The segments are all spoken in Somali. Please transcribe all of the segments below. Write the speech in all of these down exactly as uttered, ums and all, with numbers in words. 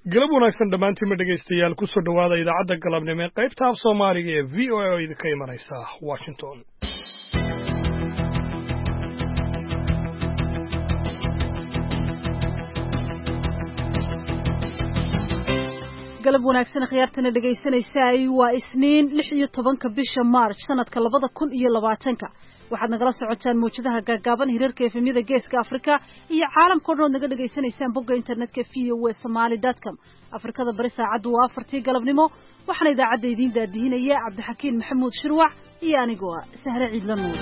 galab wanaagsan dhammaantiin ma dhegaystayaal ku soo dhowaada idaacadda galabnimo ee qaybta af Soomaaliga ee V O A oo idinka imanaysa Washington. galab wanaagsan khiyaartana dhagaysanaysa waa isniin lix iyo tobanka bisha March sanadka labada kun iyo labaatanka waxaad nagala socotaan muujadaha gaagaaban hirarka efemyada geeska Afrika iyo caalamka oo dhan naga dhageysanaysaan bogga internetka v o a somali dot com Afrikada bari saacadu waa afartii galabnimo waxaana idaacadda idin daadihinaya Cabdixakiin Maxamuud Shirwac iyo anigoo Sahra Ciidla Nuur.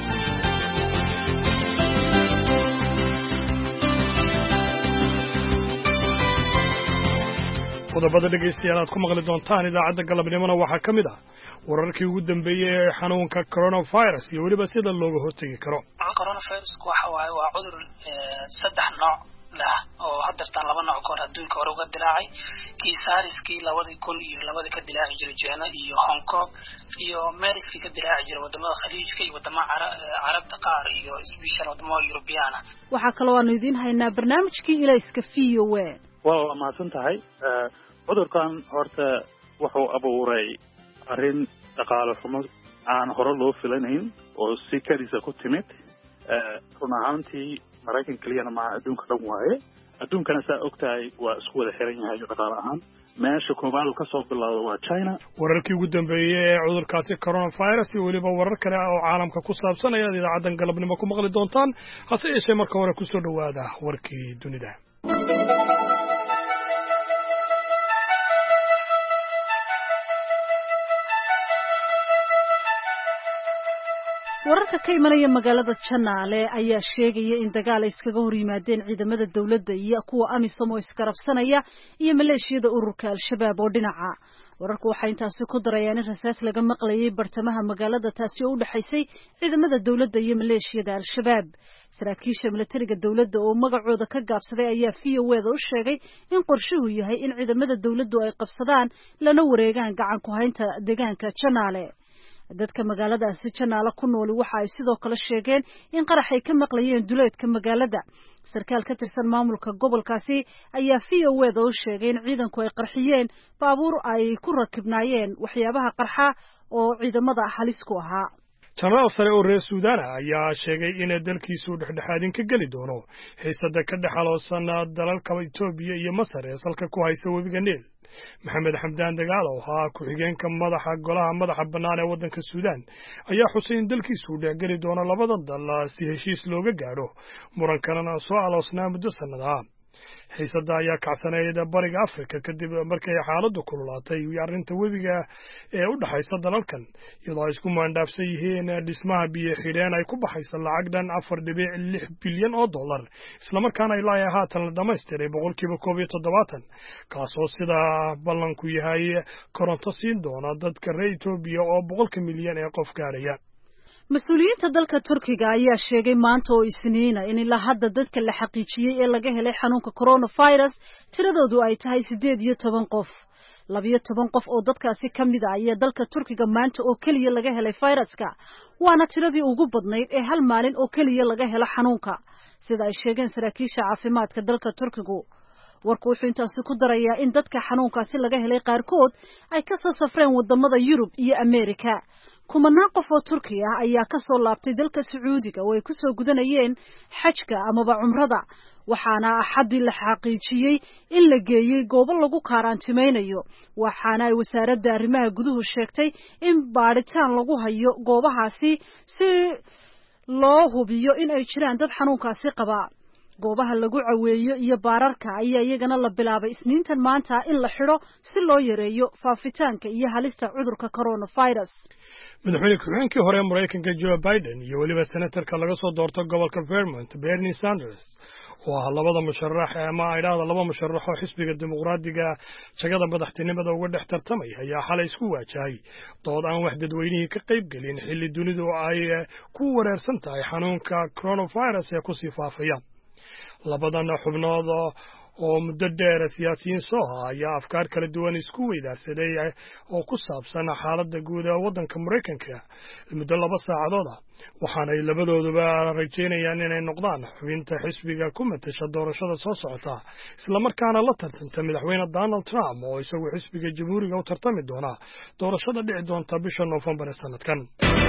qodobada dhegaystayaal aad ku maqli doontaan idaacadda galabnimona waxaa ka mid ah wararkii ugu dambeeyey ee xanuunka coronavirus iyo weliba sida looga hortegi karo. coronavirusku waxa waaye waa cudur saddex nooc leh oo haddartaan laba nooc kahor adduunka hore uga dilaacay kii saariskii labadii kun iyo labadii ka dilaaci jiray China iyo Hong Kong iyo meeriskii ka dilaaci jiray wadamada khaliijka iyo wadamada carabta qaar iyo isbishal wadamada Yurubiyaana. waxaa kaloo aanu idiin haynaa barnaamijkii ilayska v o a. waa mahadsan tahay cudurkan horta wuxuu abuuray arrin dhaqaale xumo aan hore loo filanayn oo si kadisa ku timid run ahaantii maraykan keliyana ma adduunka dhan waaye adduunkana saa ogtahay waa isku wada xiran yahay dhaqaale ahaan meesha koobaad ka soo bilowda waa China. wararkii ugu dambeeyey ee cudurkaasi coronavirus iyo weliba warar kale oo caalamka ku saabsan ayaad idaacaddan galabnimo ku maqli doontaan hase yeeshee marka hore ku soo dhowaada warkii dunida. wararka ka imanaya magaalada Janaale ayaa sheegaya in dagaal ay iskaga hor yimaadeen ciidamada dawladda iyo kuwa AMISOM oo iskarabsanaya iyo maleeshiyada ururka Al-Shabaab oo dhinaca wararku waxay intaasi ku darayaan in rasaas laga maqlayay bartamaha magaalada taasi oo u dhaxaysay ciidamada dawladda iyo maleeshiyada Al-Shabaab. saraakiisha militariga dawladda oo magacooda ka gaabsaday ayaa V O A da u sheegay in qorshuhu yahay in ciidamada dawladdu ay qabsadaan lana wareegaan gacan ku haynta deegaanka Janaale. dadka magaaladaasi Janaale ku nool waxa ay sidoo kale sheegeen in qarax ay ka maqlayeen duleedka magaalada. sarkaal ka tirsan maamulka gobolkaasi ayaa V O A da u sheegay in ciidanku ay qarxiyeen baabuur ay ku rakibnaayeen waxyaabaha qarxa oo ciidamada halis ku ahaa. Janaal sare oo reer Suudaan ayaa sheegay in dalkiisu dhexdhexaadin ka gali doono xiisada ka dhaxaloosan dalalka Itoobiya iyo Masar ee salka ku haysa webiga Niil. maxamed xamdaan dagaal oo ahaa ku-xigeenka madaxa golaha madaxa bannaan ee waddanka Suudaan ayaa xusay in dalkiisu dhexgali doono labadan dal si heshiis looga gaadho murankanana soo aloosnaa muddo sannadaha. xiisada ayaa kacsaneyd bariga Afrika kadib markay xaaladdu kululaatay iyo arrinta webiga ee u dhaxaysa dalalkan iyadoo ay isku maandhaafsan yihiin dhismaha biyo xidheen ay ku baxaysa lacag dhan afar dhibic lix bilyan oo dollar islamarkaana ilaa ay haatan la dhamaystiray boqolkiiba koob iyo toddobaatan kaasoo sida ballanku yahay koronto siin doona dadka reer Itoobiya oo boqolka milyan ee qof gaaraya. mas-uuliyiinta dalka Turkiga ayaa sheegay maanta oo Isniina in ilaa hadda dadka la xaqiijiyay ee laga helay xanuunka coronavirus tiradoodu ay tahay sideed iyo toban qof. laba iyo toban qof oo dadkaasi ka mid ah ayaa dalka Turkiga maanta oo kaliya laga helay fayraska waana tiradii ugu badnayd ee hal maalin oo kaliya laga helo xanuunka sida ay sheegeen saraakiisha caafimaadka dalka Turkiga. warku wuxuu intaasi ku darayaa in dadka xanuunkaasi laga helay qaarkood ay ka soo safreen wadamada Yurub iyo Ameerika. kumanaan qof oo Turki ah ayaa ka soo laabtay dalka Sacuudiga oo ay ku soo gudanayeen xajka amaba umrada waxaana axadii la xaqiijiyay in la geeyay goobo lagu karantiimeynayo waxaana ay wasaaradda arrimaha guduhu sheegtay in baaritaan lagu hayo goobahaasi si loo hubiyo in ay jiraan dad xanuunkaasi qaba. goobaha lagu caweeyo iyo baararka ayaa iyagana la bilaabay Isniintan maanta in la xiro si loo yareeyo faafitaanka iyo halista cudurka coronavirus. madaxweyne ku-xigeenkii hore Mareykanka Joe Biden iyo weliba senatarka laga soo doorto gobolka Vermont Bernie Sanders oo ah labada musharax ama ay dhahdo laba musharax oo xisbiga dimuqraadiga jagada madaxtinimada uga dhex tartamay ayaa xalay isku waajahay dood aan wax dadweynihii ka qayb gelin xilli dunidu ay ku wareersan tahay xanuunka coronavirus ee ku sii faafaya. labadan xubnood oo muddo dheer siyaasiyiin soo ah ayaa afkaar kala duwan isku weydaarsaday oo ku saabsan xaaladda guud ee waddanka Maraykanka muddo laba saacadood ah waxaana ay labadooduba rajeynayaan inay noqdaan xubinta xisbiga ku matasha doorashada soo socota isla markaana la tartanta madaxweyne Donald Trump oo isagu xisbiga jamhuuriga u tartami doona doorashada dhici doonta bisha November ee sanadkan.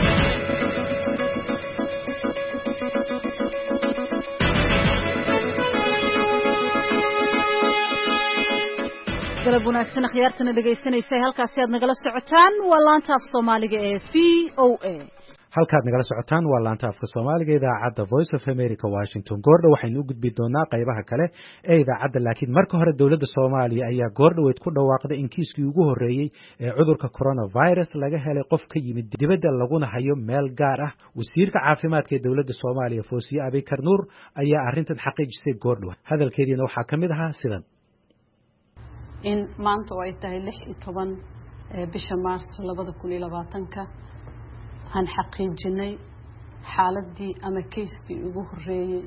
galab wanaagsan akhyaartana dhegaysanaysa halkaasi aad nagala socotaan waa laanta af Soomaaliga ee V O A halkaad nagala socotaan waa laanta afka Soomaaliga idaacadda Voice of America Washington goordhow waxaynu u gudbi doonaa qaybaha kale ee idaacadda laakiin marka hore dawladda Soomaaliya ayaa goordhoweed ku dhawaaqday in kiiskii ugu horeeyay ee cudurka coronavirus laga helay qof ka yimid dibadda laguna hayo meel gaar ah wasiirka caafimaadka ee dawladda Soomaaliya Foosiye Abikar Nuur ayaa arrintan xaqiijisay goordhow hadalkeediina waxaa ka mid ahaa sidan in maanta ay tahay lix iyo toban bisha Maarso labada kun iyo labaatanka aan xaqiijinay xaaladii ama kiiskii ugu horeeyay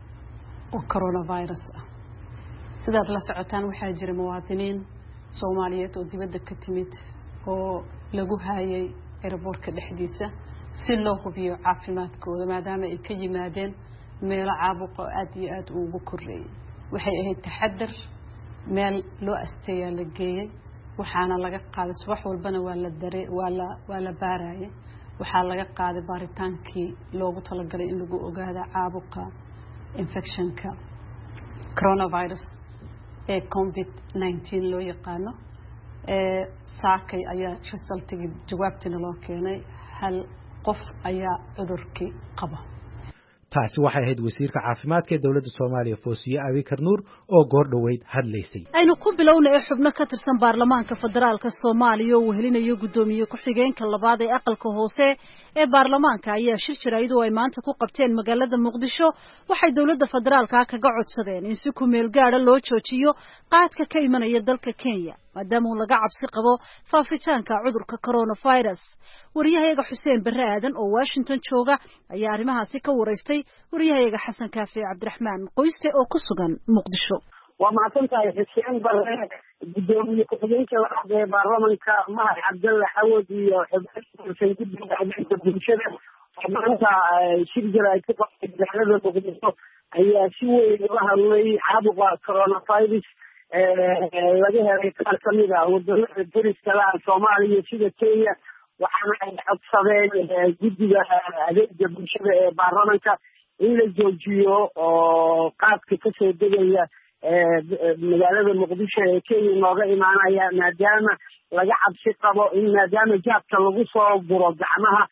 oo coronavirus ah sidaad la socotaan waxaa jira muwaadiniin Soomaaliyeed oo dibadda ka timid oo lagu hayay airportka dhexdiisa si loo hubiyo caafimaadkooda maadaama ay ka yimaadeen meelo caabuq aad iyo aad ugu koreeyay waxay ahayd taxadar meel loo asteeyaa la geeyay waxaana laga qaaday subax walbana waa la daree waa la waa la baarayay waxaa laga qaaday baaritaankii loogu talagalay in lagu ogaado caabuqa infectionka coronavirus ee covid nineteen loo yaqaano ee saakay ayaa resultigii jawaabtina loo keenay hal qof ayaa cudurkii qaba taasi waxay ahayd wasiirka caafimaadka ee dawladda Soomaaliya Foosiye Abikar Nuur oo goordhoweyd hadlaysay aynu ku bilownay xubno ka tirsan baarlamaanka federaalka Soomaaliya oo wehelinayo gudoomiye ku-xigeenka labaad ee aqalka hoose ee baarlamaanka ayaa shir jaraa'id oo ay maanta ku qabteen magaalada Muqdisho waxay dawladda federaalka kaga codsadeen in si ku meel gaar ah loo joojiyo qaadka ka imanaya dalka Kenya maadaama uu laga cabsi qabo faafitaanka cudurka coronavirus wariyahayaga Xuseen Barre Aadan oo Washington jooga ayaa arrimahaasi ka wareystay wariyahayaga Xasan Kaafi Cabdiraxmaan Qoyste oo ku sugan Muqdisho waa maasantahay Xuseen Barre gudoomiye ku-xigeenka labaad ee baarlamaanka Mahad Cabdulle Xawad iyo xubnaha guddiga bulshada maanta shir jaraa'id ku qabtay magaalada Muqdisho ayaa si weyn uga hadlay caabuqa coronavirus laga helay qaar ka mid ah wadamada dariska ah Soomaaliya sida Kenya waxaana ay codsadeen guddiga adeega bulshada ee baarlamaanka in la joojiyo oo qaadka ka soo degaya magaalada Muqdisho ee Kenya nooga imaanaya maadaama laga cabsi qabo in maadaama jaabka lagu soo guro gacmaha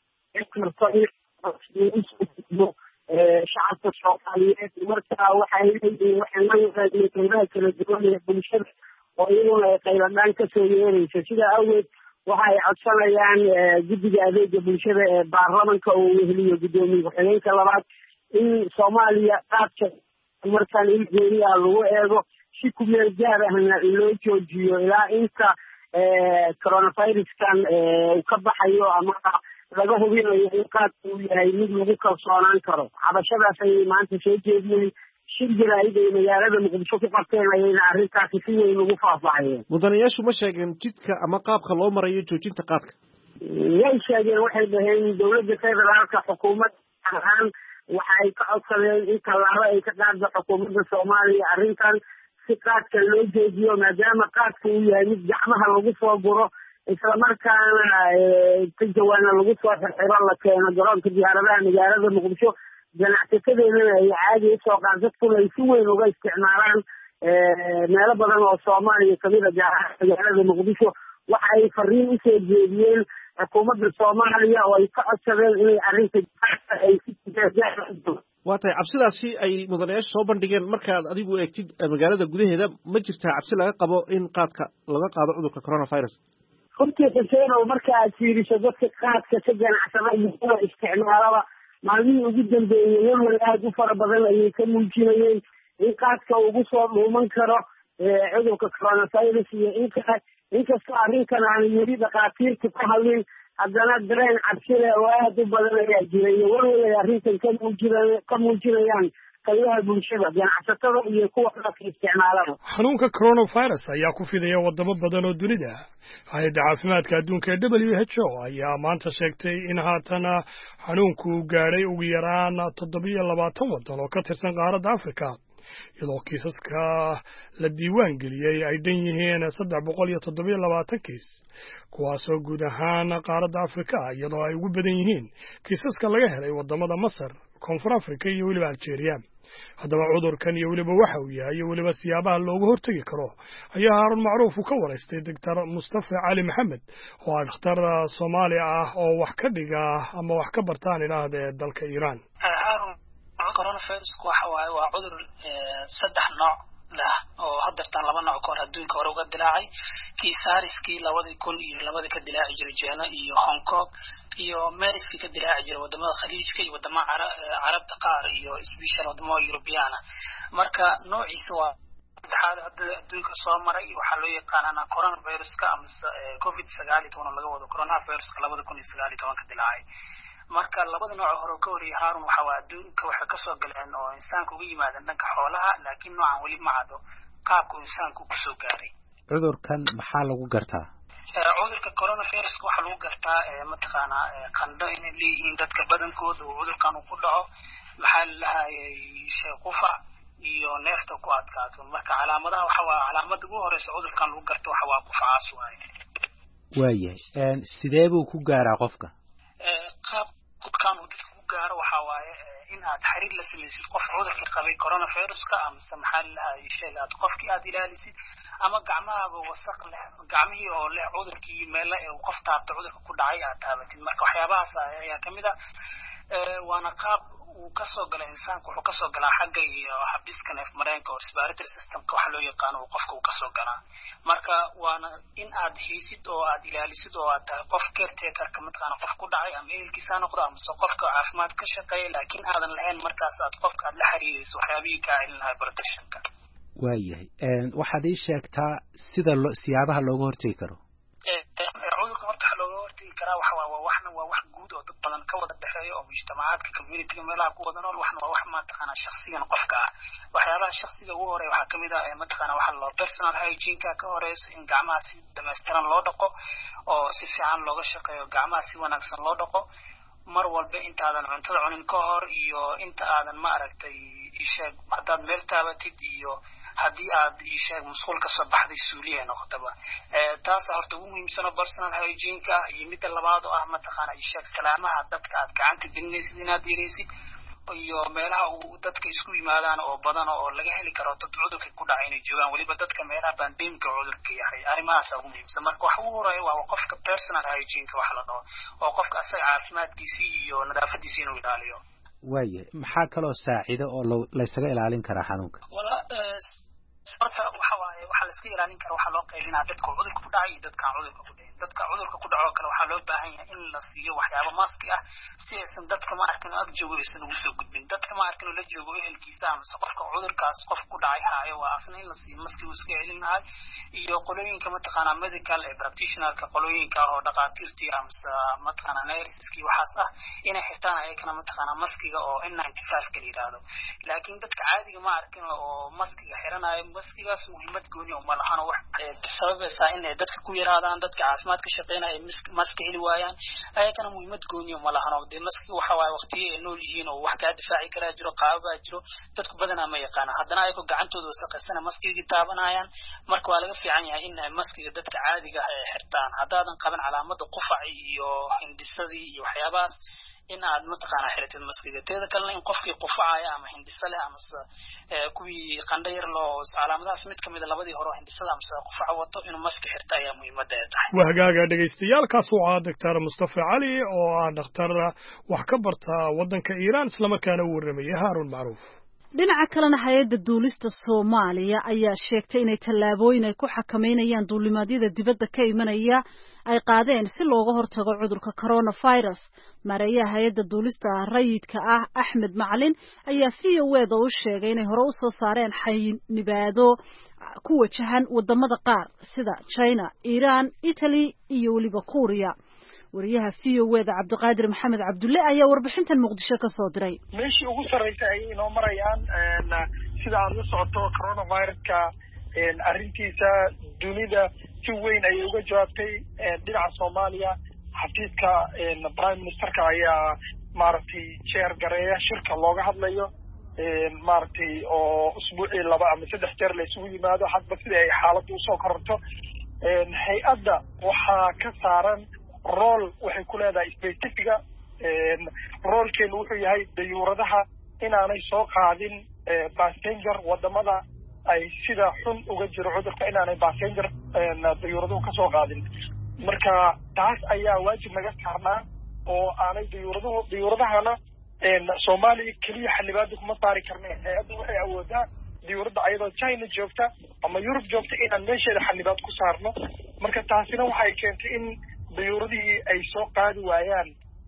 shacabka Soomaaliyeed markaa waxay leeyihiin waxay leeyihiin qaybaha kala duwan ee bulshada oo iyaguna ay qayladaan ka soo yeeraysa sidaa awgeed waxa ay codsanayaan guddiga adeega bulshada ee baarlamaanka oo weheliyo gudoomiye ku-xigeenka labaad in Soomaaliya qaadka markaan il geeri ah lagu eego si ku meel gaar ahna loo joojiyo ilaa inta coronaviruskan uu ka baxayo ama laga hubinayo in qaadku uu yahay mid lagu kalsoonaan karo cabashadaas ayay maanta soo jeediyeen shir jaraa'id ay magaalada Muqdisho ku qabteen ayayna arrintaasi si weyn ugu faahfaahiyeen mudanayaashu ma sheegeen jidka ama qaabka loo marayo joojinta qaadka way sheegeen waxay dhaheen dawladda federaalka xukuumad ahaan waxa ay ka codsadeen in tallaabo ay ka qaaddo xukuumadda Soomaaliya arrintan si qaadka loo joojiyo maadaama qaadka uu yahay mid gacmaha lagu soo guro isla markaana ka jawaana lagu soo xirxiro la keeno garoonka diyaaradaha magaalada Muqdisho ganacsatadeena ay caadi u soo qaad dadkuna ay si weyn uga isticmaalaan meelo badan oo Soomaaliya kamid ah gaar ahaan magaalada Muqdisho waxa ay fariin u soo jeediyeen xukuumadda Soomaaliya oo ay ka codsadeen inay arrinta ay si waa tahay cabsidaasi ay mudanayaashu soo bandhigeen markaad adigu eegtid magaalada gudaheeda ma jirtaa cabsi laga qabo in qaadka laga qaado cudurka coronavirus runtii Xuseen oo marka aad fiiriso dadka qaadka ka ganacsada iyo kuwa isticmaalaba maalmihii ugu dambeeyay walwal aad u fara badan ayay ka muujinayeen in qaadka ugu soo dhuuman karo cudurka coronavirus iyo in kale inkastoo arrinkan aan weli dhakhaatiirta ka hadlin haddana dareen cabsi leh oo aad u badan ayaa jira iyo walwal ay arrintan ka muujina ka muujinayaan qaybaha bulshada ganacsatada iyo kuwa dadka isticmaalada. xanuunka coronavirus ayaa ku fidaya wadamo badan oo dunida ah. hay-adda caafimaadka adduunka ee W H O ayaa maanta sheegtay in haatana xanuunku uu gaadhay ugu yaraan toddobiyo labaatan waddan oo ka tirsan qaaradda Afrika, iyadoo kiisaska la diiwaan geliyey ay dhan yihiin saddex boqol iyo toddobiyo labaatan kiis, kuwaasoo guud ahaan qaaradda Afrika iyadoo ay ugu badan yihiin kiisaska laga helay wadamada Masar, Koonfur Afrika iyo weliba Algeria. haddaba cudurkan iyo weliba waxa uu yahay iyo weliba siyaabaha looga hortegi karo ayaa Haarun Macruuf uu ka waraystay Doctor Mustafa Cali Maxamed oo ah dhakhtar Soomaali ah oo wax ka dhiga ama wax ka bartaan ilaahdee dalka Iran. coronavirus waxa waaye waa cudur saddex nooc lah oo hadartan laba nooc ka hor adduunka hore uga dilaacay. kii saariskii labadii kun iyo labadii ka dilaaci jiray China iyo Hong Kong iyo Mexico ka dilaaci jiray wadamada khaliijka iyo wadamada carabta qaar iyo special wadamada Europeana. marka noociisa waa hada adduunka soo maray waxa loo yaqaanaa coronavirus-ka ama covid sagaal iyo toban laga wado coronavirus-ka labada kun iyo sagaal iyo toban ka dilaacay. marka labada nooc hore ka horreeyay Haarun waxa waa adduunka waxa ka soo galeen oo insaanku uga yimaadeen dhanka xoolaha, laakiin noocan weli ma cado qaabku insaanku ku soo gaaray. cudurkan maxaa lagu gartaa? cudurka coronavirus waxa lagu gartaa mataqaana qandho inay leeyihiin dadka badankooda oo cudurkan uu ku dhaco, maxaa la hayay qufac iyo neefta ku adkaato. marka calaamadaha waxa waa calaamada ugu horeysa cudurkan lagu garto waxa waa qufacaas waaye. waayahay sidee buu ku gaaraa qofka? qaab qofkan uu dadku ku gaaro waxa waaye in aad xiriir la samaysid qof cudurka qabay coronavirus-ka ama maxaa la hayay shay aad qofkii aad ilaalisid ama gacmahaaga wasaq leh gacmihii oo leh cudurkii meel ee qof taabta cudurka ku dhacay aad taabatid. marka waxyaabahaas ayaa kamid ah waana qaab uu ka soo galay insaanku wuxuu ka soo galaa xagga iyo habdhiska neef mareenka oo respiratory system-ka waxa loo yaqaano uu qofka uu ka soo galaa. marka waana in aad haysid oo aad ilaalisid oo aad tahay qof caretaker ka mataqaana qof ku dhacay ama ehelkiisa noqdo ama qofka caafimaad ka shaqeeya laakiin aadan lahayn markaas aad qofka aad la xiriirayso waxyaabihii ka ilin lahaa protectionka. waayahay waxaad ii sheegtaa sida siyaabaha looga hortegi karo? cudurka horta waxa looga hortegi karaa waxa waa waxna waa wax guud oo dad badan ka wada dhexeeyo oo mujtamacaadka community-ga meelaha ku wada nool, waxna waa wax mataqaana shakhsiyan qofka ah. waxyaabaha shakhsiga ugu horeeya waxaa kamid ah mataqaana waxa loo personal hygiene-ka ka horeyso in gacmaha si dhammaystiran loo dhaqo oo si fiican looga shaqeeyo gacmaha si wanaagsan loo dhaqo mar walba intaadan cuntada cunin ka hor iyo inta aadan ma aragtay isheeg haddaad meel taabatid iyo haddii aad isheeg musqul ka soo baxday suuliya noqotaba. taas horta ugu muhiimsan oo personal hygiene-ka ah. iyo midda labaad oo ah mataqaana isheeg salaamaha dadka aad gacanta gelinaysid inaad yaraysid iyo meelaha uu dadka isku yimaadaan oo badan oo laga heli karo dad cudurka ku dhacay inay joogaan weliba dadka meelaha pandemic cudurka yahay. arrimahaas ugu muhiimsan. marka waxa ugu horeeya waa qofka personal hygiene-ka wax la dhaho oo qofka asaga caafimaadkiisii iyo nadaafadiisii inuu ilaaliyo. waaye maxaa kaloo saacida oo la isaga ilaalin karaa xanuunka? wala marka waxa waaye waxa la iska ilaalin karo waxa loo qaybinaa dadka cudurka ku dhacay iyo dadka cudurka ku dhacay. dadka cudurka ku dhaco kale waxa loo baahan yahay in la siiyo waxyaabo maski ah si aysan dadka ma arkin ag joogo aysan ugu soo gudbin. dadka ma arkin la joogo ehelkiisa ama qofka cudurkaas qof ku dhacay haayo waa asna in la siiyo maski uu iska celin lahaa iyo qolooyinka mataqaana medical practitioner-ka qolooyinka oo dhaqaatiirtii ama mataqaana nurses-kii waxaas ah inay xirtaan ayagana mataqaana maskiga oo N ninety-five ka yiraahdo. laakiin dadka caadiga ma arkin oo maskiga xiranayo maskigaas muhiimad gooni oo ma lahan wax sababaysa in dadka ku yiraadaan dadka caafimaad ka shaqeynaya maski heli waayaan ayagana muhiimad gooni oo ma lahan oo maski waxa waaye waqtiga ay nool yihiin oo wax ka difaaci kara jiro qaababa jiro dadku badanaa ma yaqaan haddana ay ku gacantooda wasaqaysan maskiga taabanayaan. marka waa laga fiican yahay in maskiga dadka caadiga ah ay xirtaan haddaadan qaban calaamada qufac iyo hindhisadii iyo waxyaabahaas in aad mataqaana xiriirtid maskiga. teeda kalena in qofkii qufacaya ama hindhiso leh ama kuwii qandho yar loo calaamadahaas mid kamid ah labadii hore hindhisada ama qufaca wato inuu maski xirto ayaa muhiimada tahay. waa hagaaga dhegeystayaal kaas oo ah Doctor Mustafa Cali oo ah dhakhtar wax ka barta wadanka Iran isla markaana u warramaya Haarun Macruuf. dhinaca kalena hay-adda duulista Soomaaliya ayaa sheegtay inay tallaabooyin ay ku xakameynayaan duulimaadyada dibadda ka imanaya ay qaadeen si looga hortago cudurka coronavirus. maareeyaha hay-adda duulista rayidka ah Axmed Macalin ayaa V O A da u sheegay inay hore u soo saareen xaynibaado ku wajahan wadamada qaar sida China, Iran, Italy iyo weliba Korea. wariyaha v o eda cabdiqaadir maxamed cabdulle ayaa warbixintan muqdisho ka soo diray. meeshii ugu sarreysa ay inoo marayaan sida aad la socoto coronaviruska arrintiisa dunida si weyn ayay uga jawaabtay. dhinaca soomaaliya xafiiska prime ministerka ayaa maaragtay jeer gareeya shirka looga hadlayo maaragtay oo usbuucii laba ama saddex jeer la isugu yimaado hadba sida ay xaaladdu usoo kororto. hay-adda waxaa ka saaran rool waxay ku leedahay specifica. roolkeenu wuxuu yahay dayuuradaha inaanay soo qaadin passenger wadamada ay sida xun uga jiro cudurka inaanay passenger dayuuraduhu kasoo qaadin. marka taas ayaa waajib naga saarnaa oo aanay dayuuraduhu dayuuradahana soomaaliya keliya xildhibaada kuma saari karneen. hay-adda waxay awoodaa diyuuradda ayadoo China joogta ama Europe joogta inaan meesheeda xildhibaad ku saarno. marka taasina waxay keentay in diyuuradihii ay soo qaadi waayaan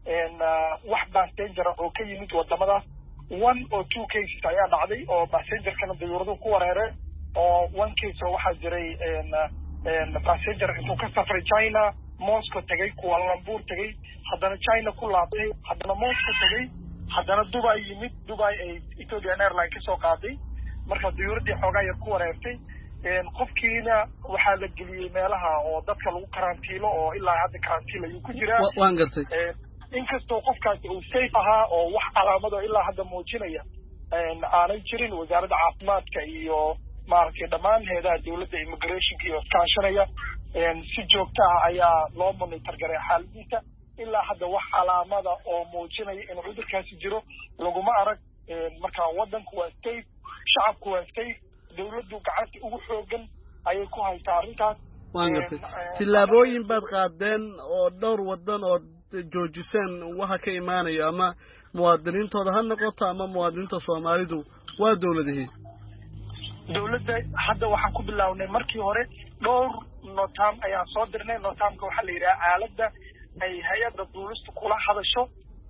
wax passenger oo ka yimid wadamadaas. one or two cases ayaa dhacday oo passengerkana diyuuraduhu ku wareereen oo one case oo waxaa jiray passenger intuu ka safray China Moscow tagay Kuala Lumpur tagay haddana China ku laabtay haddana Moscow tagay haddana Dubai yimid Dubai ay Ethiopian Airlines kasoo qaaday. marka diyuuradii xoogaa yar ku wareertay qofkiina waxaa la geliyey meelaha oo dadka lagu karantiilo oo ilaa hadda karantiil ayuu ku jiraa. waan gartay inkastoo qofkaasi uu safe ahaa oo wax calaamado ilaa hadda muujinaya aanay jirin. wasaaradda caafimaadka iyo maaragtay dhammaan heedaha dawladda immigrationka iyo iskaashanaya si joogta ah ayaa loo monitor garay xaaladiisa. ilaa hadda wax calaamada oo muujinaya in cudurkaasi jiro laguma arag. marka wadanku waa safe shacabku waa safe dawladdu gacanta ugu xoogan ayay ku haysaa arrintaas. waan gartay tillaabooyin baad qaadeen oo dhowr wadan oo joojiseen waxa ka imaanayo ama muwaadiniintooda ha noqoto ama muwaadiniinta Soomaalidu waa dawladihii. dawladda hadda waxaan ku bilownay markii hore dhowr notam ayaan soo dirnay. notamka waxaa la yidhaha aaladda ay hay-adda duulista kula hadasho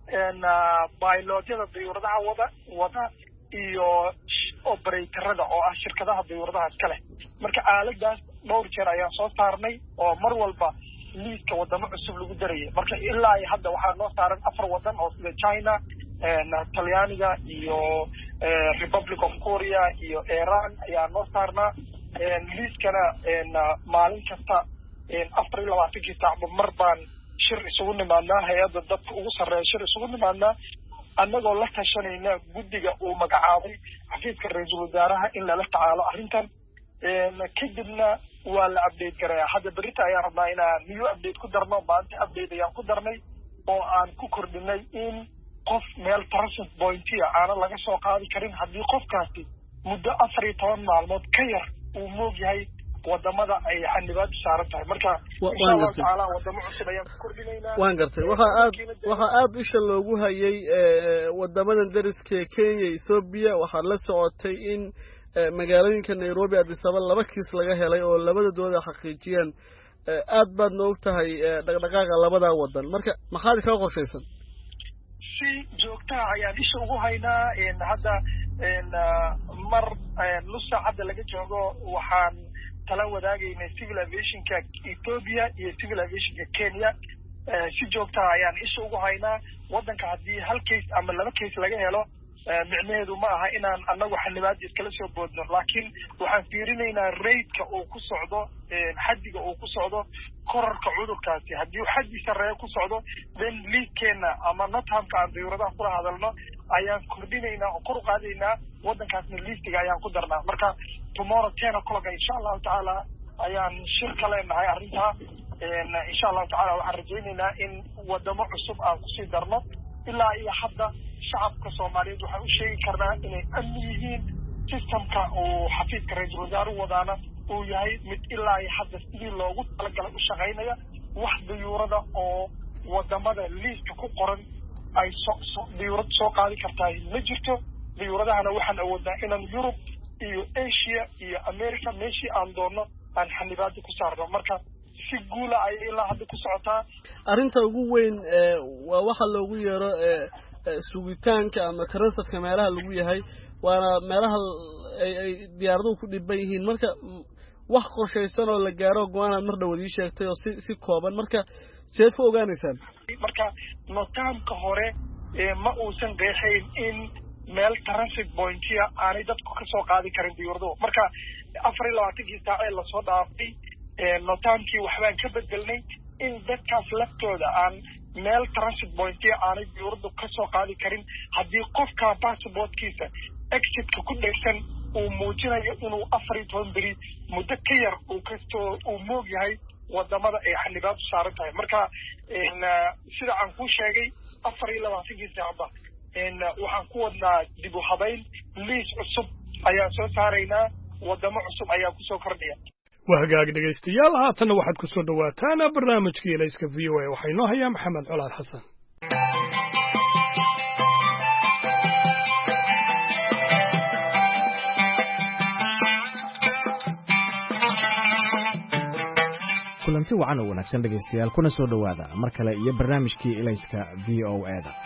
pilotyada diyuuradaha wada wada iyo operatorada oo ah shirkadaha diyuuradaha iskale. marka aaladaas dhowr jeer ayaan soo saarnay oo mar walba liiska wadamo cusub lagu darayay. marka ilaa iyo hadda waxaa noo saaran afar wadan oo sida China Talyaaniga iyo Republic of Korea iyo Iran ayaa noo saarnaa. liiskana maalin kasta afar iyo labaatankii saacba mar baan shir isugu nimaadnaa. hay-adda dadka ugu sarreeya shir isugu nimaadnaa annagoo la tashanayna guddiga uu magacaabay xafiiska ra-iisul wasaaraha in lala tacaalo arrintan. kadibna waa la update garayaa. hadda berita ayaan rabnaa inaan new update ku darno. maanta update ayaan ku darnay oo aan ku kordhinay in qof meel transit pointia aanan laga soo qaadi karin haddii qofkaasi muddo afar iyo toban maalmood ka yar uu moog yahay wadamada ay xanibaadu saaran tahay. marka insha Allah taala wadamo cusub ayaan ku kordhinaynaa. waan gartay waxa aad waxa aad isha loogu hayay wadamadan dariska Kenya Ethiopia waxaa la socotay in magaalooyinka Nairobi Addis Ababa laba kiis laga helay oo labada dooda xaqiijiyeen. aad baad noo tahay dhaqdhaqaaqa labada wadan. marka maxaad ka qorshaysan? si joogta ayaan isha ugu haynaa. hadda mar nus saacada laga joogo waxaan tala wadaagaynay civil aviationka Ethiopia iyo civil aviationka Kenya. si joogta ayaan isha ugu haynaa. wadanka haddii hal case ama laba case laga helo micnaheedu ma aha inaan anagu xildhibaad iskala soo boodno laakiin waxaan fiirinaynaa rate-ka uu ku socdo xaddiga uu ku socdo kororka cudurkaasi. haddii xaddi sarreeya ku socdo then liidkeena ama notamka aan diyuuradaha kula hadalno ayaan kordhinaynaa oo kor u qaadaynaa wadankaasna liistiga ayaan ku darnaa. marka tomorrow ten o'clock insha allahu tacaala ayaan shir ka leenahay arrintaa. insha allahu tacaala waxaan rajaynaynaa in wadamo cusub aan kusii darno. ilaa iyo hadda shacabka Soomaaliyeed waxaan u sheegi karnaa inay amni yihiin. systemka uu xafiiska ra-iisul wasaaruhu wadaana uu yahay mid ilaa iyo hadda sidii loogu talagalay u shaqaynaya. wax diyuurada oo wadamada liiska ku qoran ay diyuurad soo qaadi kartaa ma jirto. diyuuradahana waxaan awoodnaa inaan Yurub iyo Asia iyo America meeshii aan doonno aan xanibaada ku saarno. marka si guula ay ilaa hadda ku socotaa. arrinta ugu weyn waa waxa loogu yeero sugitaanka ama transitka meelaha lagu yahay waana meelaha ay diyaaraduhu ku dhiban yihiin. marka wax qorshaysan oo la gaaro go-aanaad mar dhawaad ii sheegtay oo si si kooban marka seed ku ogaanaysaan marka notaamka hore ma uusan qeexayn in meel transit pointia aanay dadku ka soo qaadi karin diyuuradu marka afar iyo labaatankii saac ee lasoo dhaafay notaamkii waxbaan ka bedelnay in dadkaas laftooda aan meel transit pointia aanay diyuuradu ka soo qaadi karin haddii qofka passportkiisa exitka ku dhegsan uu muujinayo inuu afar iyo toban beri muddo ka yar uu kastoo uu moog yahay wadamada ay xanibaadu saaran tahay marka sida aan kuu sheegay afar iyo labaatankii saacba waxaan ku wadnaa dib u habayn liis cusub ayaan soo saaraynaa wadamo cusub ayaa kusoo kordhaya waa hagaag dhegaystayaal haatanna waxaad ku soo dhawaataan barnaamijkii elayska v o a waxaa inoo hayaa maxamed colaad xasan kulanti wacan oo wanaagsan dhegaystayaal kuna soo dhowaada mar kale iyo barnaamijkii elayska v o a da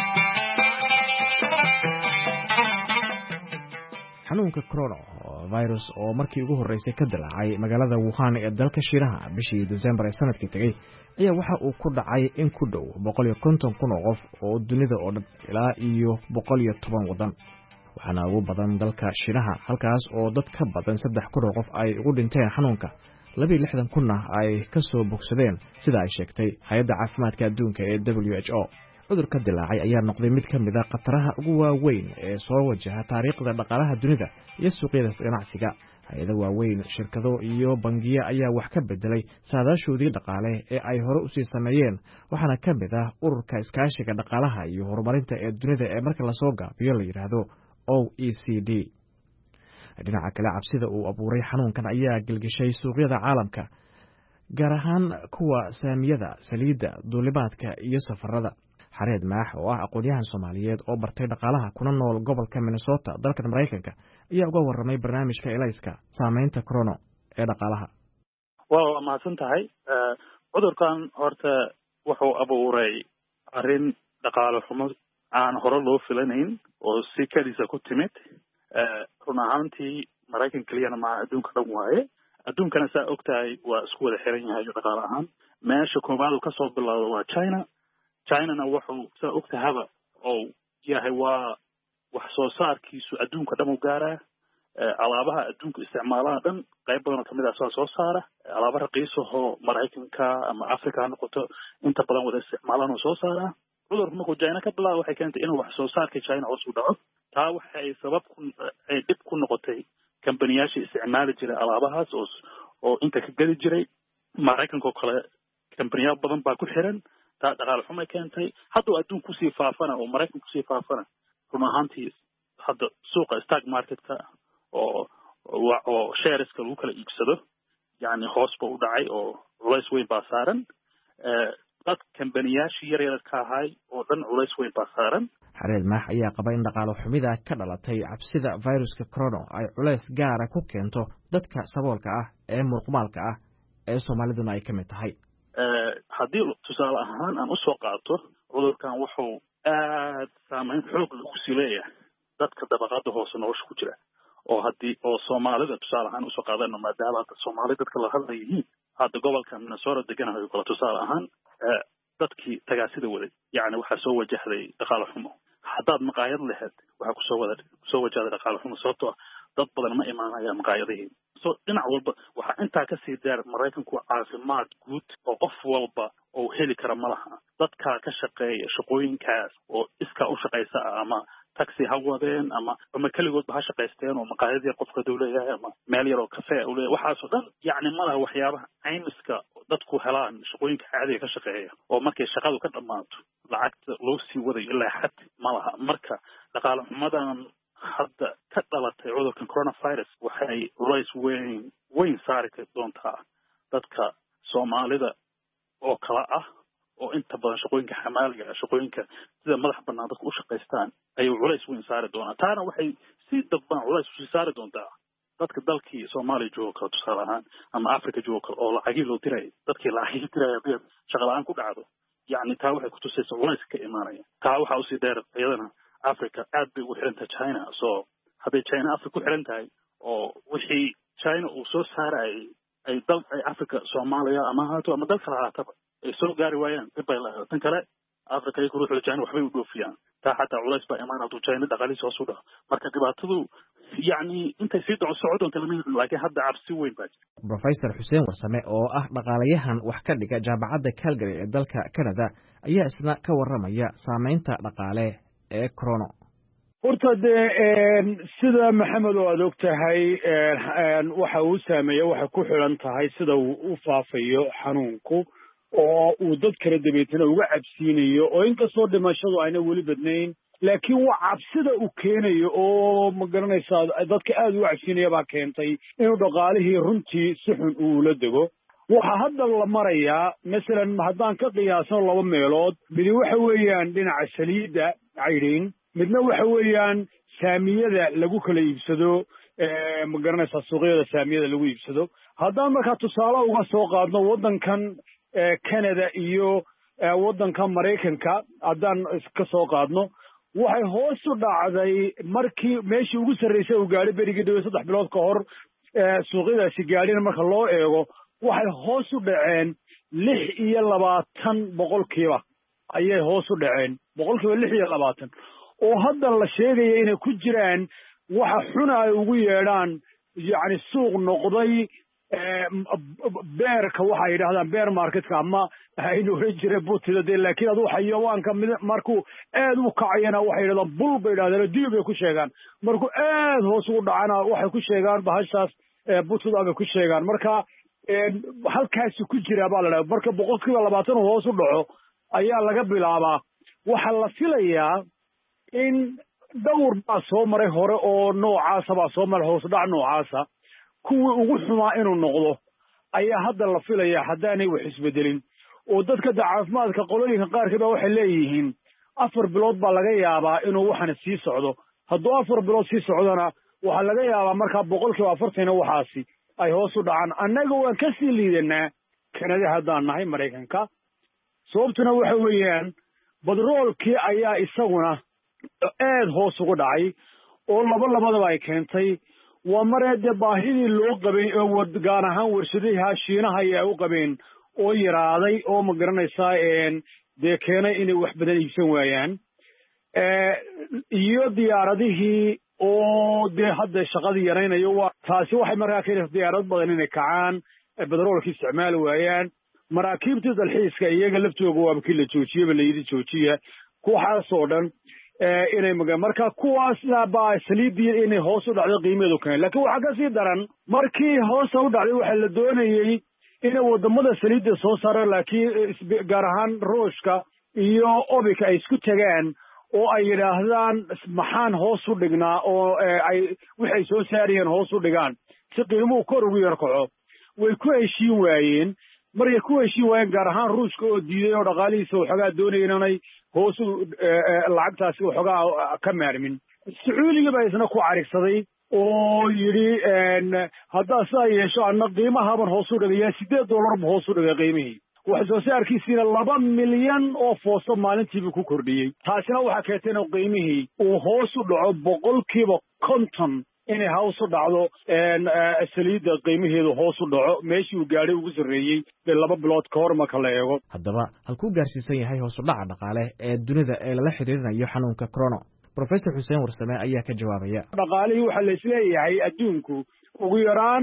xanuunka coronavirus oo markii ugu horreysay ka dilaacay magaalada wuhan ee dalka shiinaha bishii desembar ee sanadkii tegey ayaa waxa uu ku dhacay in ku dhow boqol iyo konton kun oo qof oo dunida oo dhan ilaa iyo boqol iyo toban waddan waxaana ugu badan dalka shiinaha halkaas oo dad ka badan saddex kun oo qof ay ugu dhinteen xanuunka laba iyo lixdan kunna ay ka soo bogsadeen sida ay sheegtay hay-adda caafimaadka adduunka ee w h o cudurka dilaacay ayaa noqday mid ka mid a khataraha ugu waaweyn ee soo wajaha taariikhda dhaqaalaha dunida iyo suuqyada ganacsiga hay-ado waaweyn shirkado iyo bangiyo ayaa wax ka bedelay saadaashoodii dhaqaale ee ay hore usii sameeyeen waxaana ka mid ah ururka iskaashiga dhaqaalaha iyo horumarinta ee dunida ee marka lasoo gaabiyo la yidhaahdo o e c d dhinaca kale cabsida uu abuuray xanuunkan ayaa gelgeshay suuqyada caalamka gaar ahaan kuwa saamiyada saliidda duulimaadka iyo safarada xareed maax oo ah aqoon-yahan soomaaliyeed oo bartay dhaqaalaha kuna nool gobolka minnesota dalkan maraykanka ayaa uga warramay barnaamijka elayska saameynta corono ee dhaqaalaha waa mahadsan tahay cudurkan horta wuxuu abuuray arrin dhaqaale xumo aan hore loo filanayn oo si keliisa ku timid run ahaantii maraykan keliyana maa adduunka dhan waaye adduunkana saa og tahay waa isku wada xiran yahay dhaqaale ahaan meesha koobaad uu kasoo bilaado waa china chinana wuxuu saa og tahaba oo yahay waa wax soo saarkiisu adduunka dhan u gaaraa alaabaha adduunka isticmaalaha dhan qayb badan oo kamid ah saa soo saara alaaba raqiisahoo maraykanka ama africa ha noqoto inta badan wada isticmaalaan oo soo saaraa cudurku markuu china ka bilaabo waxay keentay inuu wax soo saarka china hoos u dhaco taa waxay sabab ku ay dhib ku noqotay kambaniyaashii isticmaali jiray alaabahaas oo oo inta ka geli jiray maraykanka oo kale kambaniyaal badan baa ku xiran taa dhaqaale xumay keentay hadduu adduun kusii faafana oo maraykan kusii faafana run ahaantii hadda suuqa stock marketka oo oo shareska lagu kala iibsado yani hoos ba u dhacay oo culays weyn baa saaran dad kambaniyaashii yar yar ka ahay oo dhan culays weyn baa saaran xareed maax ayaa qaba in dhaqaalo xumida ka dhalatay cabsida viruska corono ay culays gaara ku keento dadka saboolka ah ee muruqmaalka ah ee soomaaliduna ay ka mid tahay haddii tusaale ahaan aan usoo qaato cudurkan wuxuu aad saameyn xoog lagu sii leeyahay dadka dabaqada hoose nolosha ku jira oo haddii oo soomaalida tusaale ahaan usoo qaadano maadaama hadda soomaali dadka la hadla yihiin hadda gobolka minnesota deganahay kale tusaale ahaan dadkii tagaasida waday yacni waxaa soo wajahday dhaqaale xumo haddaad maqaayad lahayd waxaa kusoo wada kusoo wajahday dhaqaale xumo sababtoo dad badan ma imaanayaan maqaayadihii so dhinac walba waxaa intaa kasii deer maraykanku caafimaad guud oo qof walba oo heli kara ma laha dadkaa ka shaqeeya shaqooyinkaas oo iskaa u shaqaysa ah ama taxi ha wadeen ama ama keligoodba ha shaqaysteen oo maqaayad yar qofka duu leeyahay ama meel yar oo kafee u leeyahay waxaasoo dhan yacni ma laha waxyaabaha caymiska dadku helaan shaqooyinka caadiga ka shaqeeya oo markay shaqadu ka dhammaato lacagta loo sii wadayo ilaa xad ma laha marka dhaqaale xumadan hadda ka dhalatay cudurkan coronavirus waxay culays weyn weyn saari doontaa dadka soomaalida oo kala ah oo inta badan shaqooyinka xamaaliga ah shaqooyinka sida madax bannaan dadku u shaqaystaan ayuu culays weyn saari doonaa taana waxay si dadban culays usii saari doontaa dadka dalkii soomaaliya jooga kale tusaale ahaan ama africa jooga kale oo lacagii loo dirayay dadkii lacagii diraya haddii shaqa la-aan ku dhacdo yacni taa waxay kutusaysa culays ka imaanaya taa waxaa usii dheer iyadana africa aad bay ugu xiran tahay china so hadday china africa ku xiran tahay oo wixii china uu soo saarayay ay dal ay africa soomaaliya ama haato ama dal kale haataba ay soo gaari waayaan dib bay lahayd tan kale africa iyo ruuxda china waxbay u dhoofiyaan taa xataa culays baa imaan hadduu china dhaqaalihiisa hoos u dhaco marka dhibaatadu yacni intay sii dhaco socodon kala mid laakiin hadda cabsi weyn baa jirta professor xuseen warsame oo ah dhaqaalayahan wax ka dhiga jaamacadda calgary ee dalka canada ayaa isna ka warramaya saameynta dhaqaale ee corona horta dee sida maxamed oo aad og tahay waxa uu saameeya waxay ku xidhan tahay sida uu u faafayo xanuunku oo uu dad kala dabeetana uga cabsiinayo oo inkastoo dhimashadu ayna weli badnayn laakiin waa cabsida uu keenayo oo ma garanaysaa dadka aada uga cabsiinaya baa keentay inuu dhaqaalihii runtii si xun uula dego waxaa hadda la marayaa masalan haddaan ka qiyaasno laba meelood midi waxa weeyaan dhinaca saliidda caydhiin midna waxa weeyaan saamiyada lagu kala iibsado ma garanaysaa suuqyada saamiyada lagu iibsado haddaan markaa tusaale uga soo qaadno waddankan canada iyo waddanka maraykanka haddaan iska soo qaadno waxay hoos u dhacday markii meeshii ugu sarraysay uu gaadhay berigii dhawe saddex bilood ka hor suuqyadaasi gaadhina marka loo eego waxay hoos u dhaceen lix iyo labaatan boqolkiiba ayay hoos u dhaceen boqolkiiba lix iyo labaatan oo hadda la sheegaya inay ku jiraan waxa xuna ay ugu yeedhaan yacni suuq noqday beerka waxay yidhahdaan beer marketka ama aynu oran jira butida dee laakiin aduu xayawaanka mid markuu aad u kacayana waxay yidhahdaan bul bay yidhahdaan adduun bay ku sheegaan markuu aad hoos ugu dhacana waxay ku sheegaan bahashaas butida bay ku sheegaan marka halkaasi ku jira baa la dhaha marka boqolkiiba labaatan uu hoos u dhaco ayaa laga bilaabaa waxaa la filayaa in dhowr baa soo maray hore oo noocaasa baa soo maray hoos dhac noocaasa kuwii ugu xumaa inuu noqdo ayaa hadda la filayaa haddaanay wax isbedelin oo dadka da caafimaadka qolooyinka qaarkii baa waxay leeyihiin afar bilood baa laga yaabaa inuu waxana sii socdo hadduu afar bilood sii socdona waxaa laga yaabaa markaa boqolkiiba afartana waxaasi ay hoos u dhacaan annaga waan ka sii liidanaa kanada haddaan nahay maraykanka sababtuna waxa weeyaan badroolkii ayaa isaguna aad hoos ugu dhacay oo laba labadaba ay keentay waa maree dee baahidii loo qabay oo gaar ahaan warshadaha shiinaha ayaa u qabeen oo yaraaday oo ma garanaysaa dee keenay inay wax badan iibsan waayaan iyo diyaaradihii oo dee hadda shaqadii yaraynayo waa taasi waxay markaa keenaysa diyaarad badan inay kacaan bedroolka isticmaali waayaan maraakiibtii dalxiiska iyaga laftooga waaba kii la joojiyaba layidhi joojiya kuwaxaasoo dhan inay maga marka kuwaasna baa saliidii inay hoos u dhacdo qiimeedu keenay laakiin waxaa ka sii daran markii hoosa u dhacday waxaa la doonayey inay wadamada saliidda soo saaraan laakiin gaar ahaan ruushka iyo obika ay isku tagaan oo ay yidhaahdaan maxaan hoos u dhignaa oo ay waxay soo saarayeen hoos u dhigaan si qiimuhu kor ugu yar kaco way ku heshiin waayeen markay ku heshiin waayeen gaar ahaan ruushka oo diiday oo dhaqaalihiisa waxoogaa doonaya inanay hoos u lacagtaasi waxoogaa ka maarmin sacuudiga baa isna ku carigsaday oo yidhi haddaa sidaa yeesho anna qiimahaban hoos u dhigayaa siddeed dollar bu hoos u dhigay qiimihii wax soo saarkiisiina laba milyan oo foosto maalintiiba ku kordhiyey taasina waxaa keentay inuu qiimihii uu hoos u dhaco boqolkiiba konton inay hoos u dhacdo saliidda qiimaheedu hoos u dhaco meeshii uu gaadhay ugu sarreeyey dee laba bilood ka hor marka la eego haddaba halkuu gaarsiisan yahay hoos u dhaca dhaqaale ee dunida ee lala xidhiirinayo xanuunka corona professor xuseen warsame ayaa ka jawaabaya dhaqaalihii waxaa la isleeyahay adduunku ugu yaraan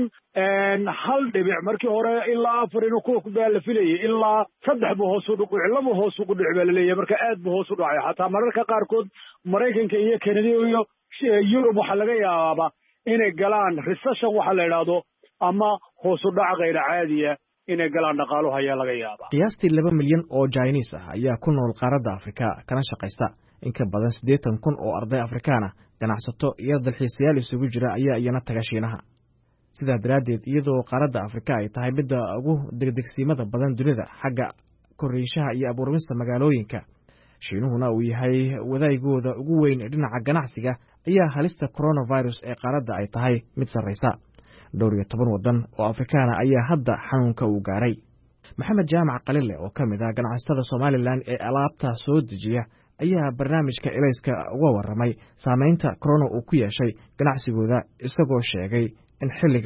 hal dhibic markii hore ilaa afar inu ku baa la filayay ilaa saddex buu hoos u dhuquc laba hoos ugu dhic baa laleeyahay marka aad buu hoos u dhacay xataa mararka qaarkood maraykanka iyo kanada iyo yurub waxaa laga yaabaaba inay galaan recession waxa la idhaahdo ama hoos u dhac kayra caadiya inay galaan dhaqaaluhu ayaa laga yaabaa qiyaastii laba milyan oo Chinese ah ayaa ku nool qaaradda Afrika kana shaqaysta in ka badan siddeetan kun oo arday Afrikaana ganacsato iyo dalxiisayaal isugu jira ayaa iyana taga Shiinaha sidaa daraaddeed iyadoo qaaradda Afrika ay tahay midda ugu degdegsiimada badan dunida xagga koriishaha iyo abuurmista magaalooyinka Shiinuhuna uu yahay wadaygooda ugu weyn dhinaca ganacsiga ayaa halista coronavirus ee qaaradda ay tahay mid sarreysa dhowr iyo toban waddan oo Afrikaana ayaa hadda xanuunka uu gaaray maxamed jaamac qalile oo ka mid ah ganacsatada Somaliland ee alaabta soo dejiya ayaa barnaamijka Elayska uga warramay saameynta corona uu ku yeeshay ganacsigooda isagoo sheegay in xilliga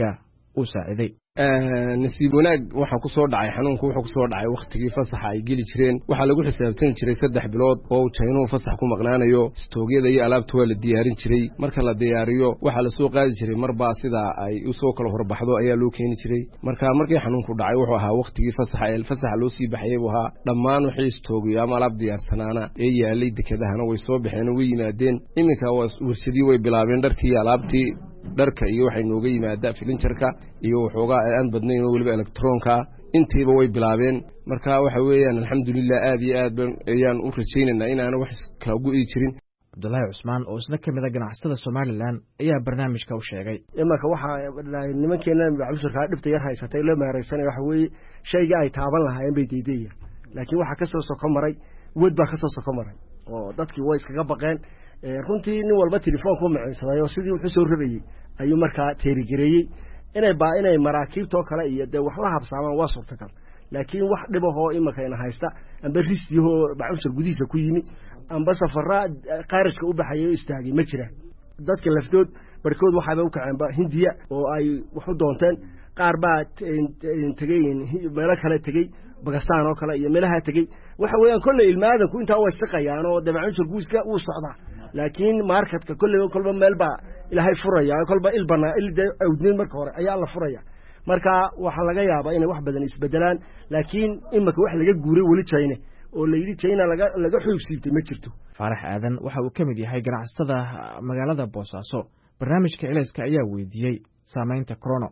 uu saaciday. nasiib wanaag waxa ku soo dhacay xanuunku wuxuu ku soo dhacay waqtigii fasaxa ay geli jireen waxa lagu xisaabtan jiray saddex bilood oo China fasax ku maqnaanayo stoogyada iyo alaabta waa la diyaarin jiray marka la diyaariyo waxa la soo qaadi jiray marba sida ay u soo kala horbaxdo ayaa loo keeni jiray marka markii xanuunku dhacay wuxuu ahaa waqtigii fasaxa ee fasaxa loo sii baxayay waxa dhammaan wixii stoogyo ama alaab diyaarsanaana ee yaalay dekedahana way soo baxeen way yimaadeen iminka warshadii way bilaabeen dharkii alaabtii dharka iyo waxay nooga yimaada filinjarka iyo waxooga aan badnayn oo waliba electronka intiiba way bilaabeen marka waxa weeyaan alxamdulillah aad iyo aad ayaan u rajaynaynaa inaan wax kala go'i jirin. Abdullaahi Cusmaan oo isna kamid ah ganacsatada Soomaaliland ayaa barnaamijka u sheegay imanka waxa nimankeena macluushka dhibta yar haysatay la meeraysan waxa weeye shayga ay taaban lahaayeen bay diidayeen laakiin waxa ka soo soo maray wad baa ka soo soo maray oo dadkii way iskaga baqeen runtii nin walba telefoonku maciinsaday oo sidii wuxuu soo rarayay ayuu markaa teerigareeyay inay baa inay maraakiibto kale iyo de wax la habsaamaan waa suurtagal laakiin wax dhibaho imanka ina haysta amba risdiyo bacusha gudiisa ku yimi amba safara qaarishka u baxayay istaagay ma jiraan dadka laftood barkood waxaaba u kacaanba Hindiya oo ay wax u doonteen qaar baa tagayeen meel kale tagay Pakistan oo kale iyo meelaha tagay waxa weeyaan kulli ilmaadanku inta way isqayaan oo dabacunta guuska uu socdaa laakiin marketka kulli kolba meel baa ilaahay furaya kolba ilbana ilda awdin marka hore ayaa la furaya marka waxa laga yaabaa inay wax badan isbedelaan laakiin imaka wax laga guuray wali China oo la yiri China laga laga xuubsiibtay ma jirto. Faarax Aadan waxa uu kamid yahay ganacsatada magaalada Boosaaso barnaamijka Ilayska ayaa weydiiyay saameynta corona.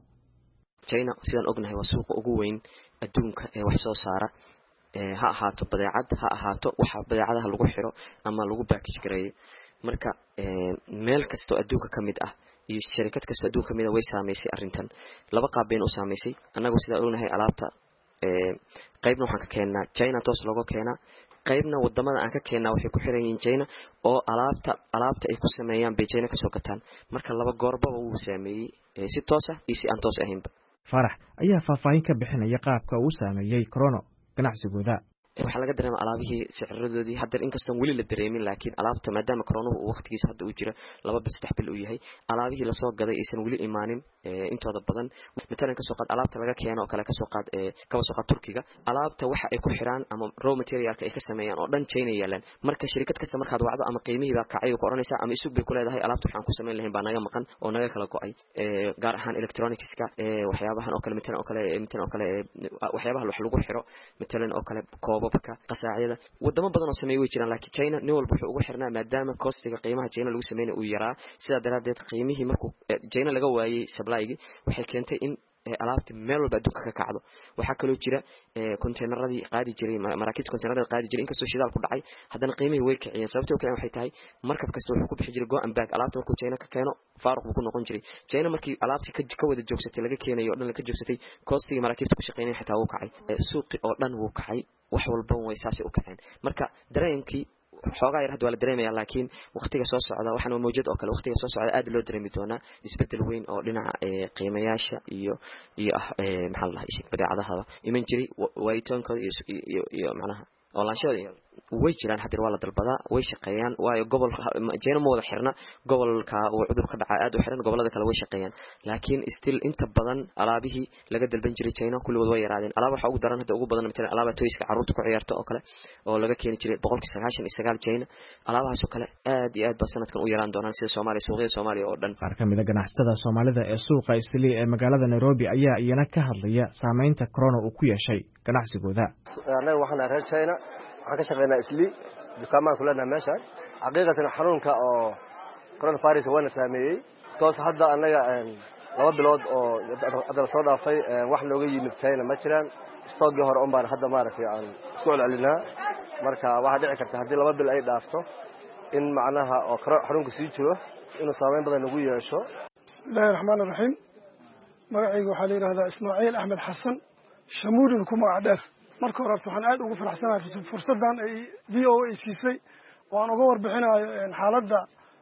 China sidaan ognahay waa suuqa ugu weyn adduunka ee wax soo saara ee ha ahaato badeecad ha ahaato waxa badeecadaha lagu xiro ama lagu package gareeyo marka meel kasto adduunka kamid ah iyo shirkad kasto adduunka kamid ah way saameysay arintan laba qaab been u saameysay anagu sidaan ognahay alaabta ee qaybna waxaan ka keenaa China toos looga keenaa qaybna wadamada aan ka keenaa waxay ku xiran yihiin China oo alaabta alaabta ay ku sameeyaan bay China ka soo gataan marka laba goorba uu saameeyay si toos ah iyo si aan toos ahayn. Farax ayaa faahfaahin ka bixinaya qaabka uu saameeyay corona ganacsigooda. waxa laga dareema alaabihii siciradoodii hadda inkastoo wali la dareemin laakiin alaabta maadaama corona uu waqtigiisa hadda uu jira laba bil saddex bil uu yahay alaabihii la soo gaday aysan wali imaanin intooda badan midna ka soo qaad alaabta laga keeno oo kale ka soo qaad ee ka soo qaad Turkiga alaabta waxa ay ku xiraan ama raw materialka ay ka sameeyaan oo dhan China yaalan marka shirkad kasta markaad wacdo ama qiimihii baa kacay oo qoranaysa ama isugu bay ku leedahay alaabta waxaan ku sameyn lahayn baa naga maqan oo naga kala go'ay ee gaar ahaan electronicska ee waxyaabahan oo kale midna oo kale midna oo kale waxyaabaha wax lagu xiro midna oo kale koobabka qasaacida wadamo badan oo sameeyay way jiraan laakiin China nin walba wuxuu ugu xirnaa maadaama costiga qiimaha China lagu sameeyay uu yaraa sida daraadeed qiimihii markuu China laga waayay supply-gi waxay keentay in alaabta meel walba adduunka ka kacdo waxa kale oo jira containeradii qaadi jiray maraakiibta containerada qaadi jiray inkastoo shidaal ku dhacay haddana qiimihii way kiciyeen sababtoo kale waxay tahay markab kasta wuxuu ku bixi jiray go and back alaabta markuu China ka keeno faaruq buu ku noqon jiray China markii alaabtii ka wada joogsatay laga keenayo oo dhan ka joogsatay costiga maraakiibta ku shaqeynay xitaa wuu kacay suuqi oo dhan wuu kacay wax walba way saasi u kaceen marka dareenkii xoogaa yar hadda waa la dareemaya laakiin waqtiga soo socda waxaan mawjad oo kale waqtiga soo socda aad loo dareemi doonaa isbedel weyn oo dhinaca qiimayaasha iyo iyo maxaa la dhahay badeecadaha iman jiray waytonka iyo iyo macnaha olaanshada way jiraan hadir waa la dalbadaa way shaqeeyaan waayo gobol China ma wada xirna gobolka uu cudur ka dhacay aad u xiran gobolada kale way shaqeeyaan laakiin still inta badan alaabihii laga dalban jiray China kulligood way yaraadeen alaab waxa ugu daran hadda ugu badan midna alaaba toyska carruurta ku ciyaarto oo kale oo laga keeni jiray boqolkiiba sagaashan iyo sagaal China alaabahaas oo kale aad iyo aad ba sanadkan u yaraan doonaan sida Soomaaliya suuqyada Soomaaliya oo dhan qaar kamid ah ganacsatada Soomaalida ee suuqa Islii ee magaalada Nairobi ayaa iyana ka hadlaya saameynta corona uu ku yeeshay ganacsigooda anaga waxaan reer China waxaan ka shaqeynaa Islii dukaamaha kulana meesha xaqiiqatan xanuunka oo coronavirus wana saameeyay toos hadda anaga laba bilood oo hadda soo dhaafay wax nooga yimid China ma jiraan stock hore on baan hadda maaragtay aan isku celcelinaa marka waxa dhici karta haddii laba bil ay dhaafto in macnaha oo xanuunka sii jiro inuu saameyn badan ugu yeesho. Bismillahir Rahmaanir Rahiim magacaygu waxa la yiraahdaa Ismaaciil Axmed Xasan shamuudin ku magac dheer marka hore waxaan aad ugu faraxsanahay fursadan ay V O A siisay oo aan uga warbixinayo xaaladda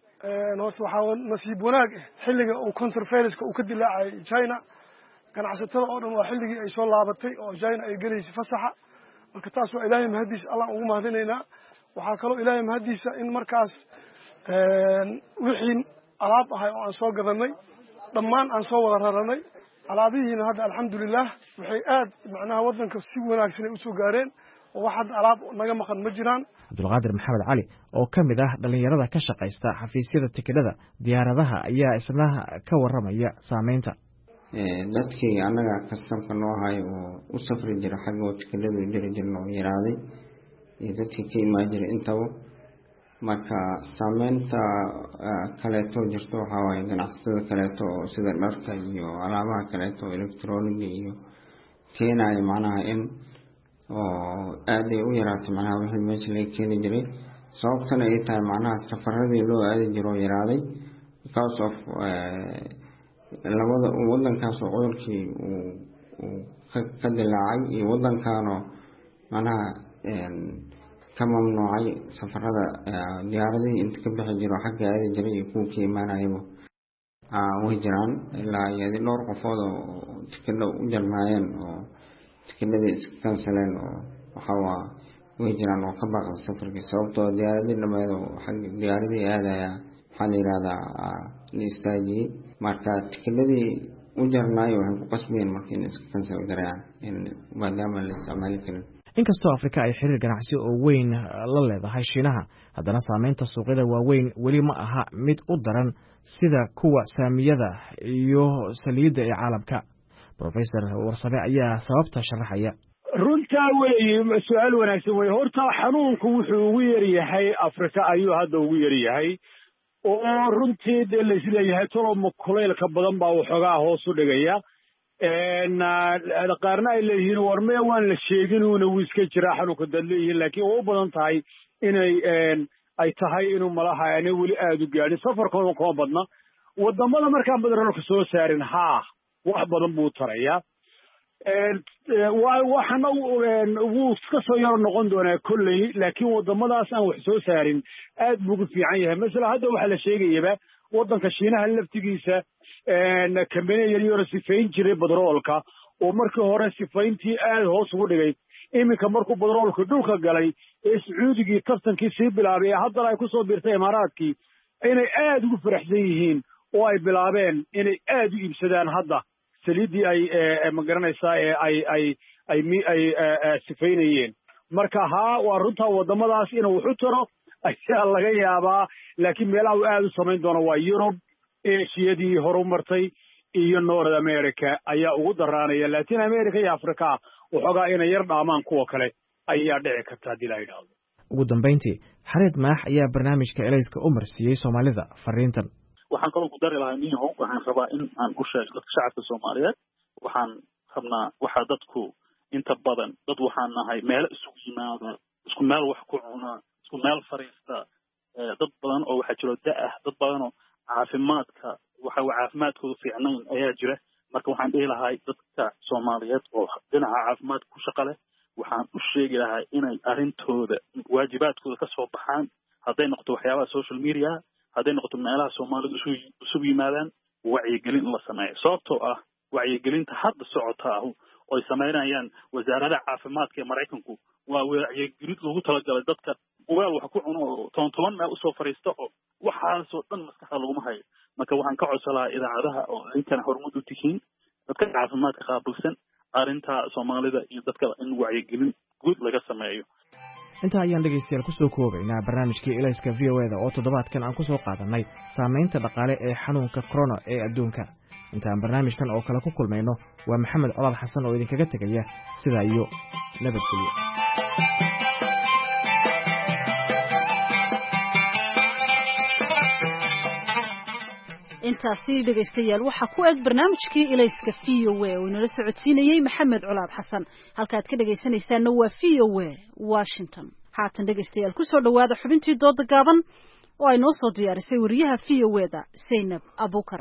horta waxa nasiib wanaag xilliga uu coronavirus-ka uu ka dilaacay China ganacsatada oo dhan waa xilligii ay soo laabatay oo China ay galeysay fasaxa marka taas waa Ilaahay mahadiis Allah ugu mahadinaynaa waxa kale oo Ilaahay mahadiisa in markaas wixii alaab ahay oo aan soo gadanay dhammaan aan soo wada raranay alaabihiina hadda alxamdulilah waxay aad macnaha waddanka si wanaagsan ay usoo gaareen oo wax hadda alaab naga maqan ma jiraan. cabdulqaadir maxamed cali oo ka mid ah dhalinyarada ka shaqaysta xafiisyada tikidhada diyaaradaha ayaa isna ka warramaya saameynta. dadkii annaga kastamka noo hay oo u safri jira xagga tikidhadu jiri jirna oo yaraaday iyo dadkii ka imaan jiray intaba. marka saameynta kaleeto jirto waxaa waaye ganacsatada kaleeto oo sida dharka iyo alaabaha kaleeto electroniga iyo keenayo macnaha in oo aad ay u yaraatay macnaha wixii meesha laga keeni jiray sababtana ay tahay macnaha safaradii loo aadi jiro oo yaraaday because of labada wadankaas oo cudurkii uu ka dilaacay iyo wadankaanoo macnaha ka mamnuucay safarada diyaaradihii inta ka bixi jiro xagga aadi jiray iyo kuwa ka imaanayaba way jiraan ilaa iyo dhowr qofood oo tikidha u jarmaayeen oo tikidhadii iska kansaleen oo waxaa way jiraan oo ka baaqda safarkii sababtoo diyaaradii dhammeed oo xagga diyaaradii aadaya waxaa la yidhahdaa la istaajiyey marka tikidhadii u jarnaayo waxay ku qasbayeen marka in iska kansal garayaan maadaama la isticmaali karin. inkastoo afrika ay xiriir ganacsi oo weyn la leedahay shiinaha haddana saameynta suuqyada waaweyn weli ma aha mid u daran sida kuwa saamiyada iyo saliidda ee caalamka. professor warsame ayaa sababta sharaxaya. runtaa weeye su-aal wanaagsan weye horta xanuunku wuxuu ugu yaryahay afrika ayuu hadda ugu yaryahay oo runtii dee laisleeyahay toloma kulaylka badan baa waxoogaa hoos u dhigaya qaarna ay leeyihiin war mee waan la sheegin uuna wuu iska jiraa xanuunka dad leeyihiin laakiin waa u badan tahay inay ay tahay inuu malaha aanay weli aada u gaadhin safarkooda kuma badna wadamada markaan badarolka soo saarin haa wax badan buu tarayaa waxana wuu iska soo yaro noqon doonaa kolley laakiin wadamadaas aan wax soo saarin aad buu ugu fiican yahay masala hadda waxaa la sheegayaba wadanka shiinaha laftigiisa kambaniya yaryaro sifayn jiray badroolka oo markii hore sifayntii aad hoos ugu dhigay iminka markuu badroolka dhulka galay ee sacuudigii tartankii sii bilaabay ee haddana ay kusoo biirtay imaaraadkii inay aad ugu faraxsan yihiin oo ay bilaabeen inay aad u iibsadaan hadda saliiddii ay magaranaysaa ee ay ay ay ay sifaynayeen marka haa waa runtaa wadamadaas inuu wax u taro ayaa laga yaabaa laakiin meelaha uu aad u samayn doono waa yurub eshiyadii horumartay iyo north america ayaa ugu daraanaya latin america iyo africa waxoogaa inay yar dhaamaan kuwa kale ayaa dhici karta haddii la yidhaahdo. ugu dambayntii xareed maax ayaa barnaamijka elayska u marsiiyey soomaalida fariintan. waxaan kaloo ku dari lahaa niyahow waxaan rabaa in aan u sheego dadka shacabka soomaaliyeed waxaan rabnaa waxaa dadku inta badan dad waxaan nahay meelo isugu yimaada isku meel wax ku cuna isku meel fariista dad badan oo waxaa jiro da-ah dad badan oo caafimaadka waxa caafimaadkooda fiicnayn ayaa jira marka waxaan dhihi lahay dadka soomaaliyeed oo dhinaca caafimaadka ku shaqa leh waxaan u sheegi lahaa inay arrintooda waajibaadkooda ka soo baxaan hadday noqoto waxyaabaha social media hadday noqoto meelaha soomaalidu isugu yimaadaan wacyigelin in la sameeyo sababtoo ah wacyigelinta hadda socota ah oo ay samaynayaan wasaaradaha caafimaadka ee maraykanku waa wacyigelin lagu talagalay dadka weel wax ku cuno oo toban toban meel usoo fariista oo waxaasoo dhan maskaxda laguma hayo marka waxaan ka codsan lahaa idaacadaha oo inkana horumud u tihiin dadka caafimaadka qaabilsan arrinta soomaalida iyo dadka in wacyigelin guud laga sameeyo. intaa ayaan dhegaystayaal kusoo koobaynaa barnaamijkii elayska v o eda oo toddobaadkan aan kusoo qaadanay saamaynta dhaqaale ee xanuunka corona ee adduunka. intaan barnaamijkan oo kale ku kulmayno waa maxamed colaal xasan oo idinkaga tegaya sidaa iyo nabadgelyo. intaasi dhegaystayaal waxaa ku eg barnaamijkii ilayska v o a oo inala socodsiinayey maxamed colaad xasan halkaad ka dhegaysanaysaanna waa v o a washington. haatan dhegaystayaal kusoo dhowaada xubintii dooda gaaban oo ay noo soo diyaarisay wariyaha v o eda zaynab abukar.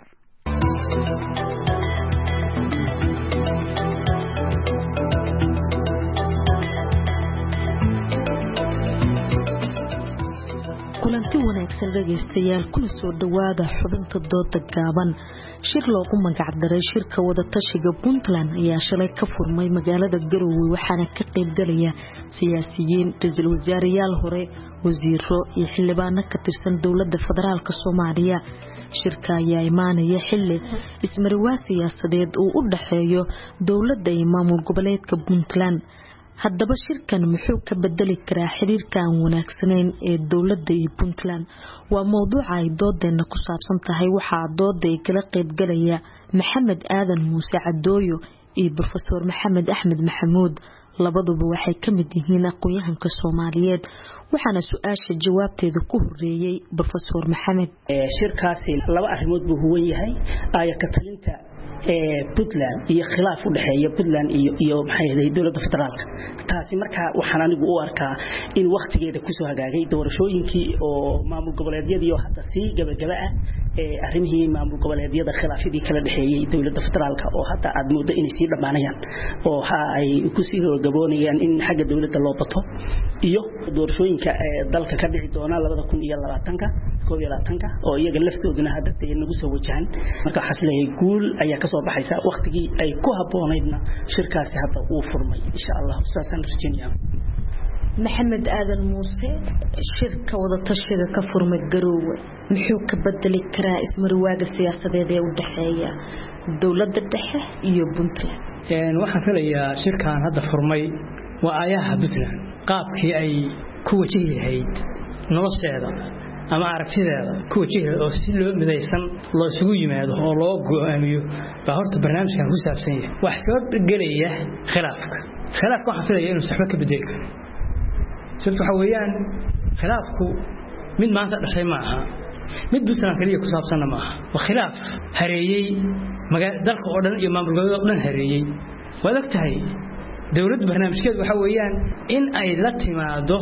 kulanti wanaagsan wanaagsan dhageystayaal kuna soo dhawaada xubinta dooda gaaban shir loogu magac daray shirka wada tashiga Puntland ayaa shalay ka furmay magaalada Garowe waxaana ka qayb galaya siyaasiyiin ra'iisul wasaarayaal hore wasiiro iyo xildhibaano ka tirsan dawladda federaalka Soomaaliya shirka ayaa imaanaya xilli ismariwaa siyaasadeed uu u dhaxeeyo dawladda iyo maamul goboleedka Puntland haddaba shirkan muxuu ka bedeli karaa xiriirka aan wanaagsaneyn ee dawladda iyo Puntland waa mowduuca ay doodeena ku saabsan tahay waxa dooda ay kala qayb galaya Maxamed Aadan Muuse Cadooyo iyo Professor Maxamed Axmed Maxamuud labaduba waxay ka mid yihiin aqoonyahanka Soomaaliyeed waxaana su'aasha jawaabteeda ku horeeyay Professor Maxamed shirkaasi laba arrimood buu huwan yahay ayaa ka talinta Puntland iyo khilaaf u dhaxeeya Puntland iyo iyo maxay ahayd dawladda federaalka taasi marka waxaan anigu u arkaa in waqtigeeda ku soo hagaagay doorashooyinkii oo maamul goboleedyadii oo hadda si gabagaba ah ee arrimihii maamul goboleedyada khilaafidii kala dhaxeeyay dawladda federaalka oo hadda aad moodo inay sii dhamaanayaan oo ha ay ku sii gaboonayaan in xagga dawladda loo bato iyo doorashooyinka dalka ka dhici doona labada kun iyo labaatanka koob iyo labaatanka oo iyaga laftooduna hadda ay nagu soo wajahan marka xaslay guul ayaa ka soo baxaysa waqtigii ay ku haboonaydna shirkaasi hadda uu furmay insha Allah saasan rajaynayaa Maxamed Aadan Muuse shirka wada tashiga ka furmay Garowe muxuu ka bedeli karaa ismariwaaga siyaasadeed ee u dhaxeeya dawladda dhexe iyo Puntland een waxaan filayaa shirkan hadda furmay waa ayaha Puntland qaabkii ay ku wajihi lahayd nolosheeda ama aragtideeda ku wajihi oo si loo midaysan loo isugu yimaado oo loo go'aamiyo ba horta barnaamijkan ku saabsan yahay wax soo galaya khilaafka khilaafku waxa filayaa inuu saxba ka bedeli karo sababta waxa weeyaan khilaafku mid maanta dhashay ma aha mid Puntland kaliya ku saabsan ma aha waa khilaaf hareeyay dalka oo dhan iyo maamul goboleedka oo dhan hareeyay waad ogtahay dawladda barnaamijkeedu waxa weeyaan in ay la timaado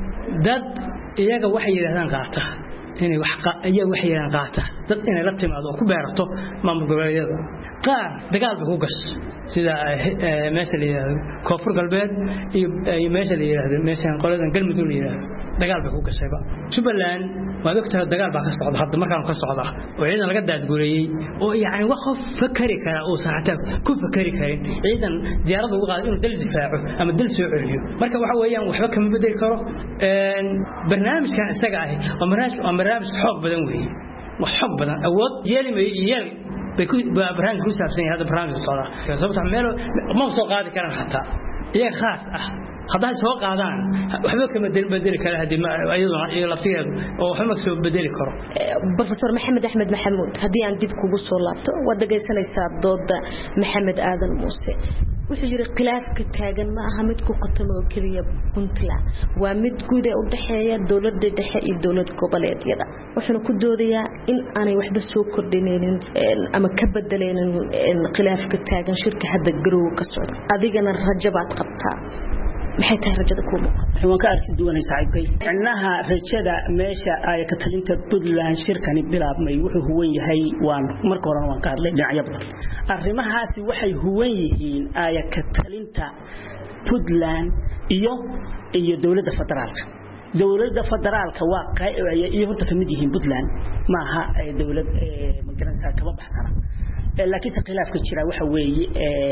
dad iyaga waxay yiraahdaan qaata inay wax iyaga waxay yiraahdaan qaata dad inay la timaado oo ku beerato maamul goboleedyada qaar dagaal ku gas sida meesha la yiraahdo koonfur galbeed iyo meesha la yiraahdo meesha qoladan galmudug la yiraahdo dagaal ku gasayba Jubaland waa doctor dagaal baa ka socda hadda markaan ka socda oo ciidan laga daadgureeyay oo yaani wax qof fakari kara oo saacada ku fakari karin ciidan diyaarada ugu qaad inuu dal difaaco ama dal soo celiyo marka waxa weeyaan waxba kama bedeli karo een barnaamijkan isaga ah oo barnaamij oo barnaamij xoog badan weeye wax xoog badan awood yeelimay yeel بيكون برهان كوسا بسني هذا برهان الصلاة كسبت عمله ما سوق هذا كلام حتى إيه خاص أه هذا سوق هذا وحبك بدل بدل كله هذه أيضا يلفتيه أو حمك سو بدل كرة بروفيسور محمد أحمد محمود هذه عندي بكوبس والله وده جاي سنة يساعد ضد محمد آدم موسى وحجر خلاف كتاجن ما أهمت كقتل وكلية Puntland ومد جودة أودحية دولة دحية الدولة قبلات يدا وحنا كدودية إن أنا وحدة سوق كردينين أما كبدلين خلاف كتاجن شركة هذا الجرو كسر هذه جنا الرجبات قبتها maxay tahay rajada ku muuqata waxaan ka arki doonay saaxiibkay annaha rajada meesha ay ka talinta Puntland shirkani bilaabmay wuxuu huwan yahay waan marka hore waan ka hadlay dhinacyo badan arrimahaasi waxay huwan yihiin ay ka talinta Puntland iyo iyo dawladda federaalka dawladda federaalka waa qeybay iyo horta kamid yihiin Puntland ma aha dawlad magaranaysa kaba baxsana laakiin khilaafka jira waxa weeye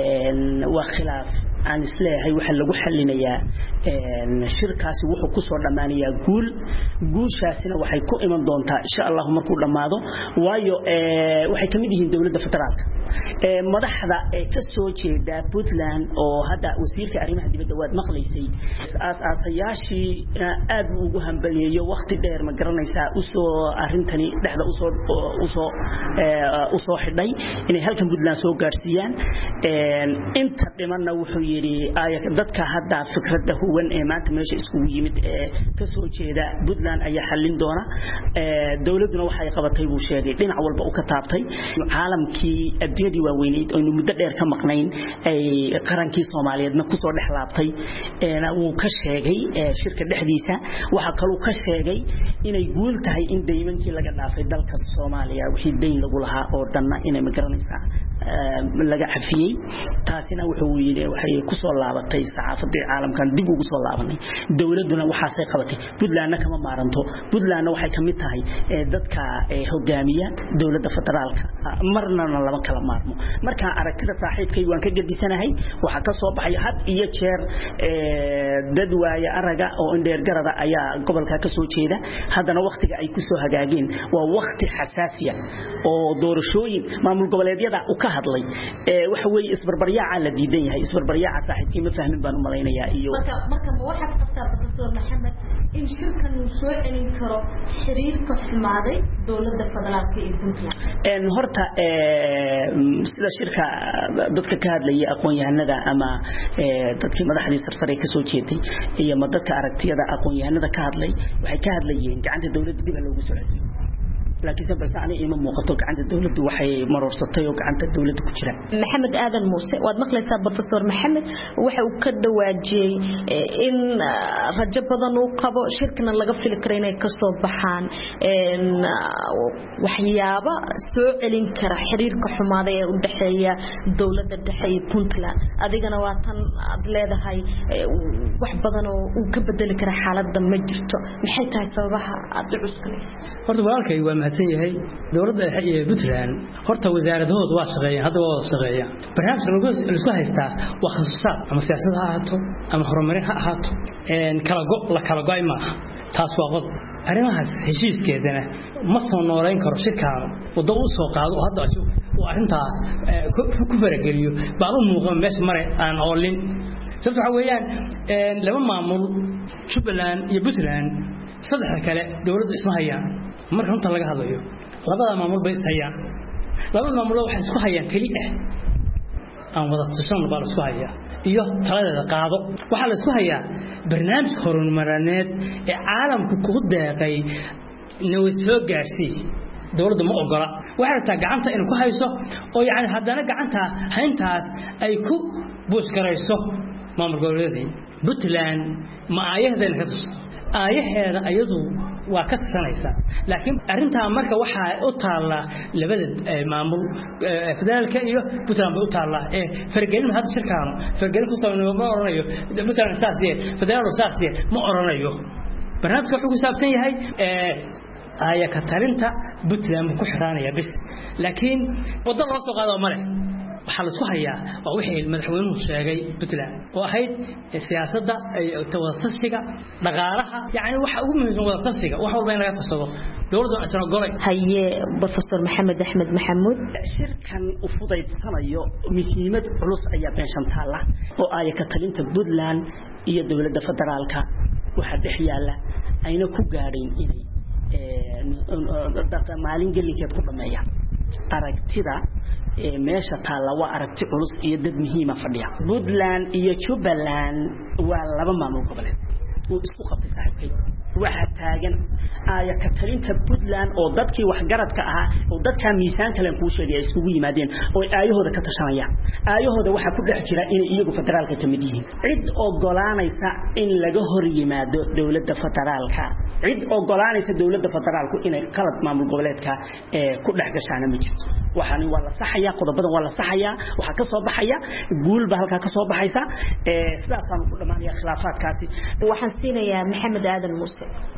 een waa khilaaf aan isleeyahay waxa lagu xalinayaa een shirkaasi wuxuu ku soo dhamaanayaa guul guushaasina waxay ku iman doontaa insha Allah markuu dhamaado waayo ee waxay kamid yihiin dawladda federaalka ee madaxda ee ka soo jeeda Puntland oo hadda wasiirka arrimaha dibadda waad maqlaysay aas-aasayaashii aad ugu hambaliyeeyo waqti dheer ma garanaysaa u soo arintani dhexda u soo u soo u soo xidhay inay halkan Puntland soo gaarsiiyaan een inta dhimanna wuxuu yiri ay dadka hadda fikradda huwan ee maanta meesha isku yimid ee ka soo jeeda Puntland ayaa xalin doona ee dawladuna waxay qabatay buu sheegay dhinac walba uu ka taabtay caalamkii adduunyadii waaweyneed oo muddo dheer ka maqnayn ay qarankii Soomaaliyeedna ku soo dhexlaabtay ee uu ka sheegay shirka dhexdiisa waxa kale uu ka sheegay inay guul tahay in deymankii laga dhaafay dalka Soomaaliya wixii deyn lagu lahaa oo dhanna inay ma garanaysaa laga xafiyay taasina wuxuu yiri waxay ku soo laabatay saxaafadii caalamkan dib ugu soo laabanay dawladuna waxa ay qabatay Puntland kama maaranto Puntland waxay kamid tahay dadka hogaamiya dawladda federaalka marna lama kala maarmo marka aragtida saaxiibkay waan ka gadisanahay waxa ka soo baxay had iyo jeer dad waaya araga oo indheer garada ayaa gobolka ka soo jeeda hadana waqtiga ay ku soo hagaageen waa waqti xasaasiya oo doorashooyin maamul goboleedyada u ka hadlay ee waxa weey isbarbaryaaca la diidan yahay isbarbaryaaca saaxiibkii ma fahmin baan u malaynayaa iyo marka marka ma waxa qabtaa professor Maxamed in shirkan uu soo celin karo xiriirka xumaaday dawladda federaalka ee Puntland een horta ee sida shirka dadka ka hadlaya aqoon-yahanada ama dadkii madaxdii sarsare ka soo jeeday iyo ma dadka aragtiyada aqoon-yahanada ka hadlay waxay ka hadlayeen gacanta dawladda dib loogu soo celiyo laakiin sabab saani ima muuqato gacanta dawladdu waxay marorsatay oo gacanta dawladda ku jira Maxamed Aadan Muuse waad maqlaysaa professor Maxamed waxa uu ka dhawaajiyay in rajo badan uu qabo shirkana laga fili karo inay ka soo baxaan in waxyaabo soo celin kara xiriirka xumaaday ee u dhaxeeya dawladda dhexe iyo Puntland adigana waa tan aad leedahay wax badan oo uu ka bedeli kara xaaladda ma jirto maxay tahay sababaha aad u cuskanaysaa horta walaalkay waa yahay dawladda ay Puntland horta wasaaradoodu waa shaqeeyaan hadda waa shaqeeyaan barnaamijka lagu isku haystaa waa khasuusaad ama siyaasad ha ahaato ama horumarin ha ahaato een kala go la kala go'ay ma taas waa qod arrimahaas heshiiskeedana ma soo nooleyn karo shirkaan wada uu soo qaado hadda oo arinta ku farageliyo baa u muuqan meesha mare aan oolin sababta waxa weeyaan een laba maamul Jubaland iyo Puntland saddex kale dawladda isma hayaan marka inta laga hadlayo labada maamul bay sayaan labada maamul waxay isku hayaan kali ah aan wada tashan baa isku hayaa iyo taladeeda qaado waxa la isku hayaa barnaamij horumarineed ee caalamku ku deeqay inuu soo gaarsiiyo dawladdu ma ogola waxa ta gacanta in ku hayso oo yaani hadana gacanta hayntaas ay ku buus garayso maamul goboleedii Puntland ma ayahdeen ka tusay ayaheeda ayadu waa ka tirsanaysa laakiin arinta marka waxa u taala labada maamul federaalka iyo Puntland u taala ee fargelin hadda shirkaan fargelin ku saabsan ma oranayo Puntland saasiye federaalka saasiye ma oranayo barnaamijka wuxuu ku saabsan yahay ee aya ka tarinta Puntland ku xiraanaya bis laakiin wada loo soo qaado male waxa la isku hayaa waa wixii madaxweynuhu sheegay Puntland oo ahayd siyaasadda wada tashiga dhaqaalaha yaani waxa ugu muhiimsan wada tashiga wax walba in laga tashado dawladdu asana golay haye professor Maxamed Axmed Maxamuud shirkan u fudaydanayo muhiimad culus ayaa beeshan taala oo ay ka talinta Puntland iyo dawladda federaalka waxa dhex yaala ayna ku gaadheen inay ee dadka maalin gelinkeed ku dhameeyaan aragtida ee meesha taala waa aragti culus iyo dad muhiim ah fadhiya Puntland iyo Jubaland waa laba maamul goboleed oo isku qabtay saaxiibkay waxa taagan aya ka talinta Puntland oo dadkii wax garadka ahaa oo dadka miisaan kale ku sheegay isugu yimaadeen oo aayahooda ka tashanayaan aayahooda waxa ku dhex jira in iyagu federaalka ka mid yihiin cid ogolaanaysa in laga hor yimaado dawladda federaalka cid ogolaanaysa dawladda federaalku inay qalad maamul goboleedka ee ku dhex gashaan ma jirto waxaan waa la saxaya qodobadan waa la saxaya waxa ka soo baxaya guulba halka ka soo baxaysa ee sidaas aan ku dhamaanaya khilaafaadkaasi waxaan siinayaa Maxamed Aadan Muuse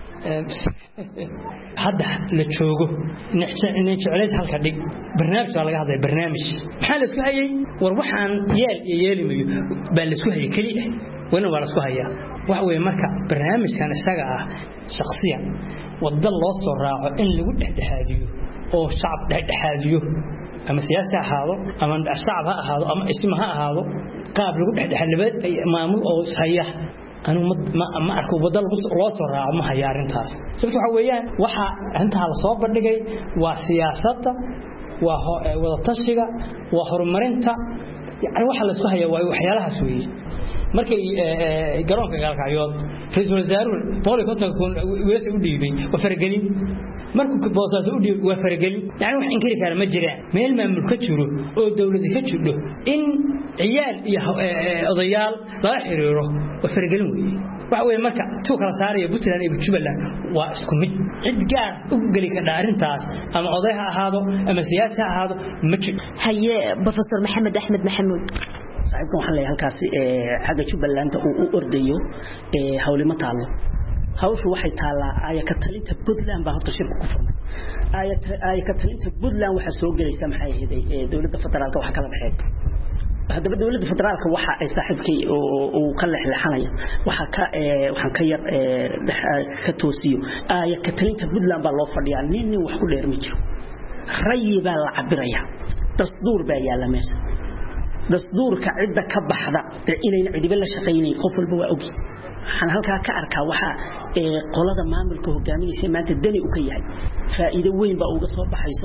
hadda la joogo inay jecelayd halka dhig barnaamij laga hadlay barnaamij maxaa la isku hayay war waxaan yeel iyo yeelimayo baa la isku hayay kaliya wana waa la isku hayaa waxa weey marka barnaamijkan isaga ah shakhsiyan wada loo soo raaco in lagu dhexdhexaadiyo oo shacab dhexdhexaadiyo ama siyaasi ahaado ama shacab ha ahaado ama isma ha ahaado qaab lagu dhexdhexaadiyo maamul oo haya anu ma arko wada loo soo raaco ma haya arintaas sababta waxa weeyaan waxa inta la soo bandhigay waa siyaasadda waa wada tashiga waa horumarinta yani waxa la isku hayaa waa waxyaalahaas weey markay garoonka galkayood ra'iisul wasaaruhu booli konton wees u dhiibay waa fargelin markuu boosaas u dhiibay waa fargelin yani wax inkiri kara ma jiraan meel maamul ka jiro oo dawladda ka jiro in ciyaal iyo odayaal lala xiriiro waa faragelin weeye waxa weeye marka tuu kala saaraya Puntland iyo Jubbaland waa isku mid cid gaar u gali kara arrintaas ama oday ha ahaado ama siyaasi ha ahaado ma jiro haye Professor Maxamed Axmed Maxamuud saaxiibkan waxaan leeyahay halkaasi xagga Jubbaland uu u ordayo hawlimo taalo hawshu waxay taalaa ayaka talinta Puntland baa horta shirku ku furmay ayaka talinta Puntland waxa soo galaysa maxay ahayd dawladda federaalka waxa kala dhaxeey hadaba dawladda federaalka waxa ay saaxiibkay oo ka leexleexanaya waxa ka waxaan ka yar ka toosiyo ayaka talinta Puntland baa loo fadhiyaa nin nin wax ku dheer ma jiro rayi baa la cabiraya dasduur baa yaala meesha dasduurka cidda ka baxda inayna cidiba la shaqeynay qof walba waa ogi waxaan halkaa ka arkaa waxa qolada maamulka hogaaminaysa maanta dani u ka yahay faa'iido weyn baa uga soo baxayso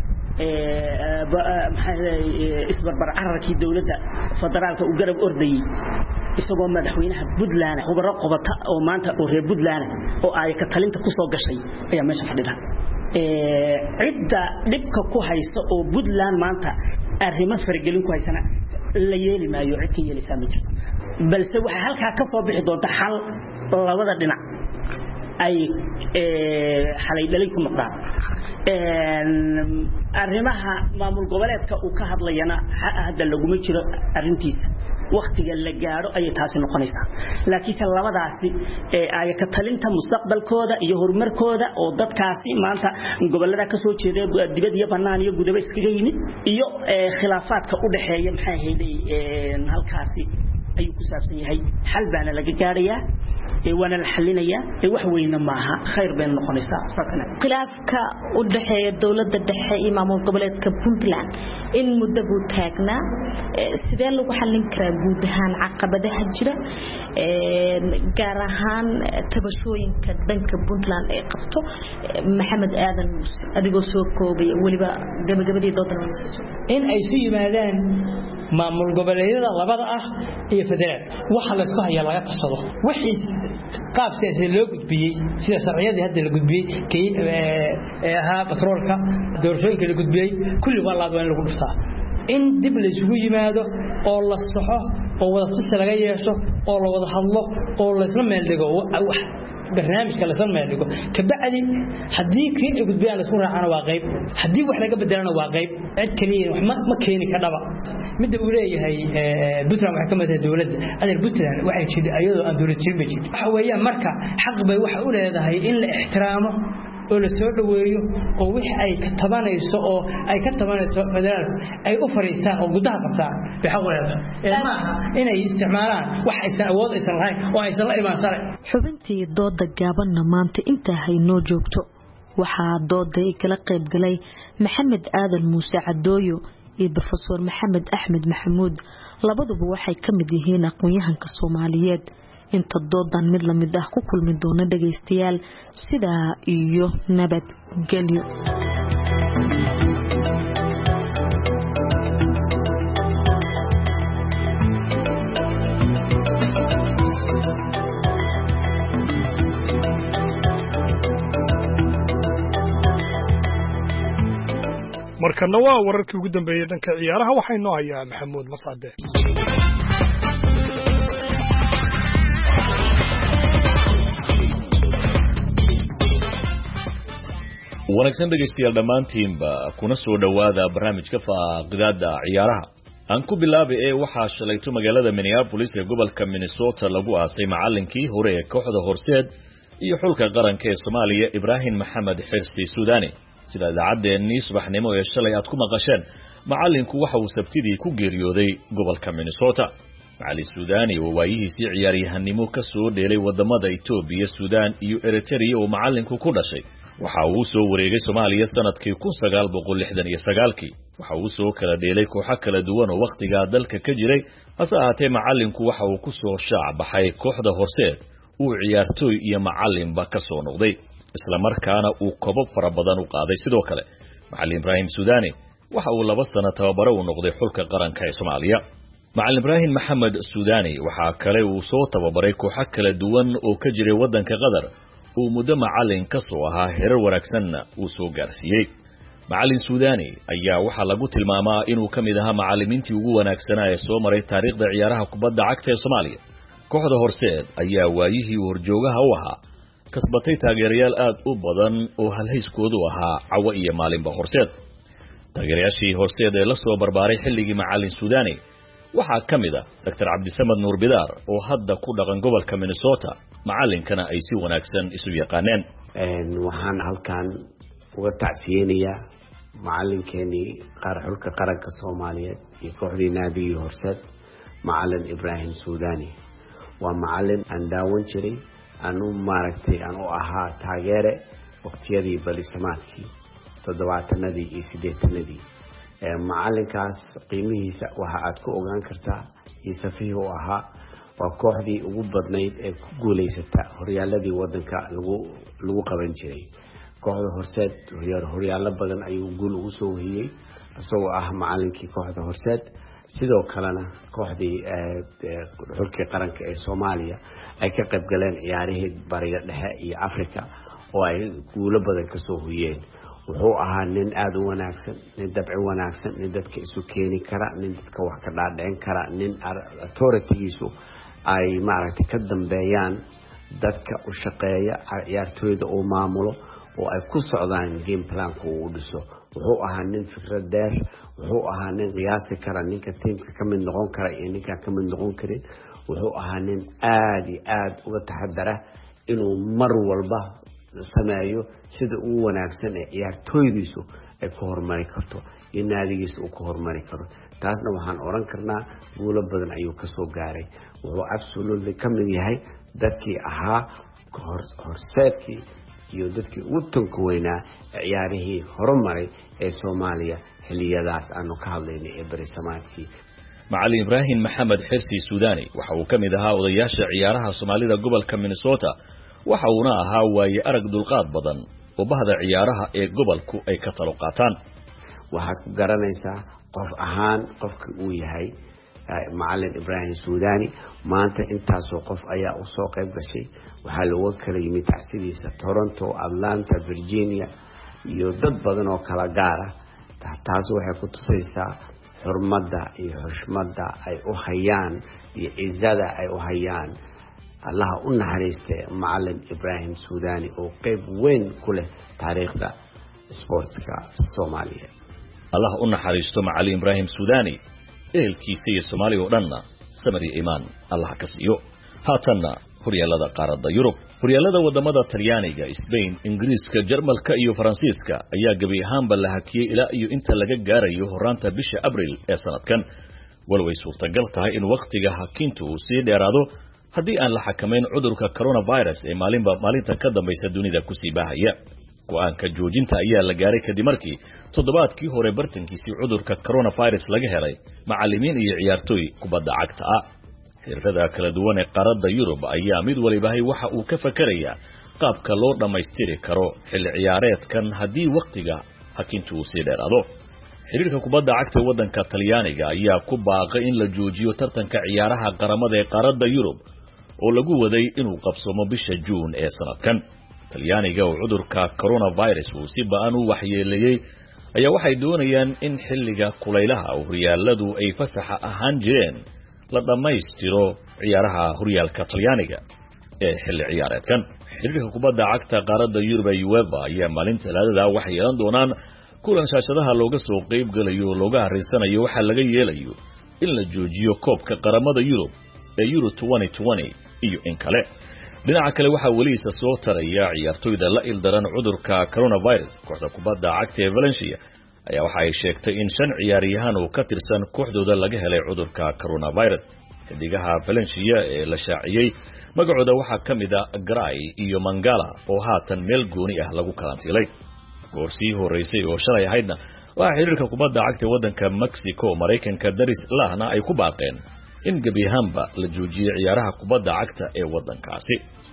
isbarbar cararkii dawladda federaalka u garab ordayay isagoo madaxweynaha Puntland khubaro qobata oo maanta oo reer Puntland oo ay ka talinta ku soo gashay ayaa meesha fadhida cidda dhibka ku haysta oo Puntland maanta arrimo faragelin ku haysana la yeeli maayo cid ka yeelaysa ma jirto balse waxa halka ka soo bixi doonta xal labada dhinac ay xalay dhalay ku noqdaan arrimaha maamul goboleedka uu ka hadlayana hadda lagu ma jiro arintiisa waqtiga la gaaro ay taasi noqonaysaa laakiin labadaasi ay ka talinta mustaqbalkooda iyo horumarkooda oo dadkaasi maanta gobolada ka soo jeeday dibad iyo banaan iyo gudaba iskaga yimid iyo khilaafaadka u dhaxeeya maxay ahaydey halkaasi ayuu ku saabsan yahay xal baana laga gaarayaa ee wana la xalinayaa ee wax weyn ma aha khayr been noqonaysaa saakana khilaafka u dhaxeeya dawladda dhexe iyo maamul goboleedka Puntland in muddo buu taagnaa sidee lagu xalin karaa guud ahaan caqabadaha jira gaar ahaan tabashooyinka dhanka Puntland ee qabto Maxamed Aadan Muuse adigoo soo koobay waliba gabagabadii doodan in ay si yimaadaan maamul goboleedyada labada ah iyo federaal waxa la isku hayaa laga tasado wixii qaab siyaasi loo gudbiyay sida sharciyadii hadda la gudbiyay kay ee ahaa batroolka doorashooyinka la gudbiyay kulli waa laad in lagu dhuftaa in dib la isugu yimaado oo la saxo oo wada tashi laga yeesho oo la wada hadlo oo la isla meel dhigo wax barnaamijka la sameeyo kabacdi hadii kii gudbiyaan isku raacana waa qayb hadii wax laga bedelana waa qayb cid kaliya wax ma keeni ka dhaba mid uu leeyahay Puntland waxa kamid ah dawladda adeer Puntland waxay jiri ayadoo aan dawlad jirin bay jiri waxa weeyaan marka xaq bay waxa u leedahay in la ixtiraamo oo la soo dhaweeyo oo wixii ay ka tabanayso oo ay ka tabanayso federaalka ay u fariistaan oo gudaha qabtaan bixawleeda ee ma inay isticmaalaan wax aysan awood aysan lahayn oo aysan la imaan sare xubintii dooda gaabanna maanta inta haynoo joogto waxaa dooda kala qayb galay Maxamed Aadan Muuse Cadooyo iyo Professor Maxamed Axmed Maxamuud labaduba waxay ka mid yihiin aqoon-yahanka Soomaaliyeed inta doodan mid la mid ah ku kulmi doona dhageystayaal sida iyo nabad galyo markana waa wararkii ugu dambeeyay dhanka ciyaaraha waxay noo hayaa Maxamuud Mascade wanaagsan dhegeystayaal dhamaantiinba kuna soo dhawaada barnaamijka faaqidaada ciyaaraha aan ku bilaabay ee waxaa shalayto magaalada Minneapolis ee gobolka Minnesota lagu aasay macallinkii hore ee kooxda Horseed iyo xulka qaranka ee Soomaaliya Ibrahim Maxamed Xirsi Suudani sida idaacadeenii subaxnimo ee shalay aad ku maqasheen macallinku waxa uu sabtidii ku geeriyooday gobolka Minnesota macallin Suudani oo waayihiisii ciyaaryahanimo ka soo dheelay wadamada Itoobiya Suudaan iyo Eritrea oo macallinku ku dhashay waxa uu soo wareegay Soomaaliya sanadkii kun sagaal boqol lixdan iyo sagaal waxa uu soo kala dheelay kooxo kala duwan oo waqtiga dalka ka jiray hase ahaatee macallinku waxa uu ku soo shaac baxay kooxda Horseed uu ciyaartooy iyo macallinba ka soo noqday isla markaana uu koobab fara badan u qaaday sidoo kale macallin Ibrahim Suudani waxa uu laba sano tababaro u noqday xulka qaranka ee Soomaaliya macallin Ibrahim Maxamed Suudani waxa kale uu soo tababaray kooxo kala duwan oo ka jiray wadanka Qatar uu muddo macallin ka soo ahaa heerar wanaagsan uu soo gaarsiiyay macallin suudani ayaa waxaa lagu tilmaamaa inuu ka mid ahaa macallimiintii ugu wanaagsanaa ee soo maray taariikhda ciyaaraha kubadda cagta ee Soomaaliya kooxda horseed ayaa waayihii horjoogaha u ahaa kasbatay taageerayaal aad u badan oo halhayskoodu ahaa cawa iyo maalinba horseed taageerayaashii horseed ee la soo barbaaray xilligii macallin suudani waxaa ka mid ah Doctor Cabdisamad Nuur Bidaar oo hadda ku dhaqan gobolka Minnesota macallinkana ay si wanaagsan isu yaqaaneen waxaan halkan uga tacsiyeenayaa macallinkeenii qaar xulka qaranka Soomaaliyeed iyo kooxdii naadiga horseed macallin Ibrahim Suudani waa macallin aan daawan jiray aan u maaragtay aan u ahaa taageere waqtiyadii balisamaadkii toddobaatanadii iyo siddeetanadii macallinkaas qiimihiisa waxa aad ku ogaan kartaa iyo safihii u ahaa waa kooxdii ugu badnayd ee ku guulaysata horyaaladii waddanka lagu lagu qaban jiray kooxda horseed horyaalo badan ayuu guul ugu soo wehiyey isagoo ah macallinkii kooxda horseed sidoo kalena kooxdii xulkii qaranka ee Soomaaliya ay ka qayb galeen ciyaarihii bariga dhexe iyo Afrika oo ay guulo badan ka soo hoyeen wuxuu ahaa nin aad u wanaagsan nin dabci wanaagsan nin dadka isu keeni kara nin dadka wax ka dhaadhicin kara nin authority-giisu ay maaragtay ka dambeeyaan dadka u shaqeeya ciyaartooyda uu maamulo oo ay ku socdaan game plan-ka uu dhiso wuxuu ahaa nin fikrad dheer wuxuu ahaa nin qiyaasi kara ninka tiimka ka mid noqon kara iyo ninka ka mid noqon karin wuxuu ahaa nin aad iyo aad uga taxadara inuu mar walba sameeyo sida ugu wanaagsan ee ciyaartooydiisu ay ku horumari karto iyo naadigiisa uu ku horumari karo taasna waxaan oran karnaa guulo badan ayuu ka soo gaaray wuxuu absolutely ka mid yahay dadkii ahaa horseedkii iyo dadkii ugu tanka weynaa ciyaarihii horumaray ee Soomaaliya xilliyadaas aanu ka hadlaynay ee barisamaadkii macallin Ibrahim Maxamed Xirsi Suudani waxa uu ka mid ahaa odayaasha ciyaaraha Soomaalida gobolka Minnesota waxa uuna ahaa waaye arag dulqaad badan oo bahda ciyaaraha ee gobolku ay ka talo qaataan waxaad ku garanaysaa qof ahaan qofka uu yahay macallin Ibrahim Suudani maanta intaasoo qof ayaa u soo qayb gashay waxaa looga kala yimid tacsidiisa Toronto, Atlanta, Virginia iyo dad badan oo kala gaar ah taas waxay ku tusaysaa xurmada iyo xushmada ay u hayaan iyo ciidada ay u hayaan Allah u naxariistay macallin Ibrahim Suudani oo qayb weyn ku leh taariikhda sportska Soomaaliya Allah u naxariisto macallin Ibrahim Suudani eelkiisa iyo Soomaaliya oo dhanna samari iimaan Allah ka siiyo haatanna horyaalada qaaradda Yurub horyaalada wadamada Talyaaniga Spain Ingiriiska Jarmalka iyo Faransiiska ayaa gabi ahaanba la hakiyay ilaa iyo inta laga gaarayo horaanta bisha Abriil ee sanadkan walway suurtagal tahay in waqtiga hakintu uu sii dheeraado haddii aan la xakameyn cudurka coronavirus ee maalinba maalinta ka dambaysa dunida ku sii baahaya go'aanka joojinta ayaa la gaaray kadib markii toddobaadkii hore bartankiisii cudurka coronavirus laga helay macallimiin iyo ciyaartooy kubadda cagta ah xirfada kala duwan ee qaaradda Yurub ayaa mid waliba waxa uu ka fakarayaa qaabka loo dhamaystiri karo xilli ciyaareedkan haddii waqtiga hakintu uu sii dheeraado xiriirka kubadda cagta waddanka Talyaaniga ayaa ku baaqay in la joojiyo tartanka ciyaaraha qaramada ee qaaradda Yurub oo lagu waday inuu qabsoomo bisha June ee sanadkan Talyaaniga oo cudurka coronavirus uu si ba'an u waxyeeleeyay ayaa waxay doonayaan in xilliga kulaylaha horyaaladu ay fasaxa ahaan jireen la dhamaystiro ciyaaraha horyaalka Talyaaniga ee xilli ciyaareedkan xiriirka kubadda cagta qaaradda Yurub ee UEFA ayaa maalinta Talaadada waxay yeelan doonaan kulan shaashadaha looga soo qayb galayo looga hariisanayo waxa laga yeelayo in la joojiyo koobka qaramada Yurub ee Euro twenty twenty iyo in kale dhinaca kale waxa wali isa soo taraya ciyaartooyda la ildaran cudurka coronavirus kooxda kubadda cagta ee Valencia ayaa waxa ay sheegtay in shan ciyaaryahan oo ka tirsan kooxdooda laga helay cudurka coronavirus xidigaha Valencia ee la shaaciyay magacooda waxa kamid ah Gray iyo Mangala oo haatan meel gooni ah lagu karantiilay goorsii horeysay oo shalay ahaydna waxa xiriirka kubadda cagta waddanka Mexico Mareykanka daris lahna ay ku baaqeen in gabi ahaanba la joojiyo ciyaaraha kubadda cagta ee waddankaasi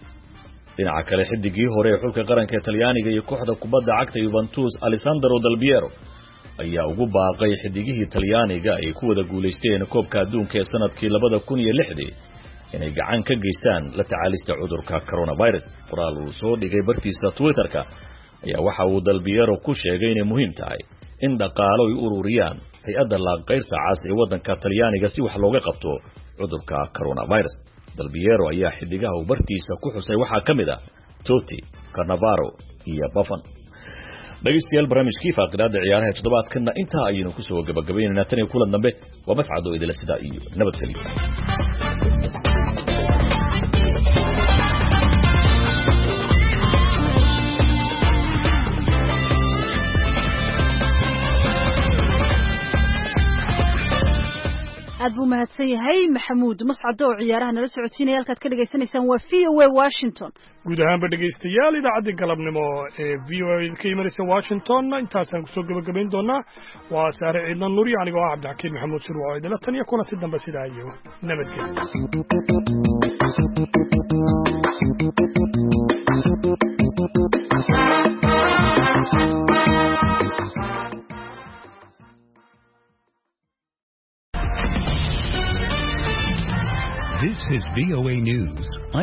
dhinaca kale xidigii hore ee xulka qaranka Talyaaniga iyo kooxda kubadda cagta Juventus Alessandro Del Piero ayaa ugu baaqay xidigihii Talyaaniga ay ku wada guuleysteen koobka adduunka ee sanadkii laba kun iyo lix inay gacan ka geystaan la tacaalista cudurka coronavirus qoraal uu soo dhigay bartiisa Twitter-ka ayaa waxa uu dalbiyero ku sheegay inay muhiim tahay in dhaqaalo ay ururiyaan hay-adda laanqayrta cas ee waddanka talyaaniga si wax looga qabto cudurka coronavirus. dalbiyero ayaa xidigaha uu bartiisa ku xusay waxaa ka mid ah Totti, Cannavaro iyo Buffon. dhegeystayaal barnaamijkii faaqidaada ciyaaraha toddobaadkana intaa ayaynu ku soo gabagabaynaynaa tan iyo kulan dambe waa mascad oo idila sida iyo nabadgelyo. aad buu mahadsan yahay maxamuud mascad oo ciyaaraha nala socodsiinaya halkaad ka dhagaysanaysaan waa v o a Washington. guud ahaanba dhegaystayaal idaacadda galabnimo ee v o a ka imanaysa Washington intaasaan kusoo gabagabayn doonaa. waa saare ciidan nuuri aniga oo cabdixakiin maxamuud shirwa oo idila tan iyo kulanti dambe sidaa iyo nabadgelyo. This is V O A News.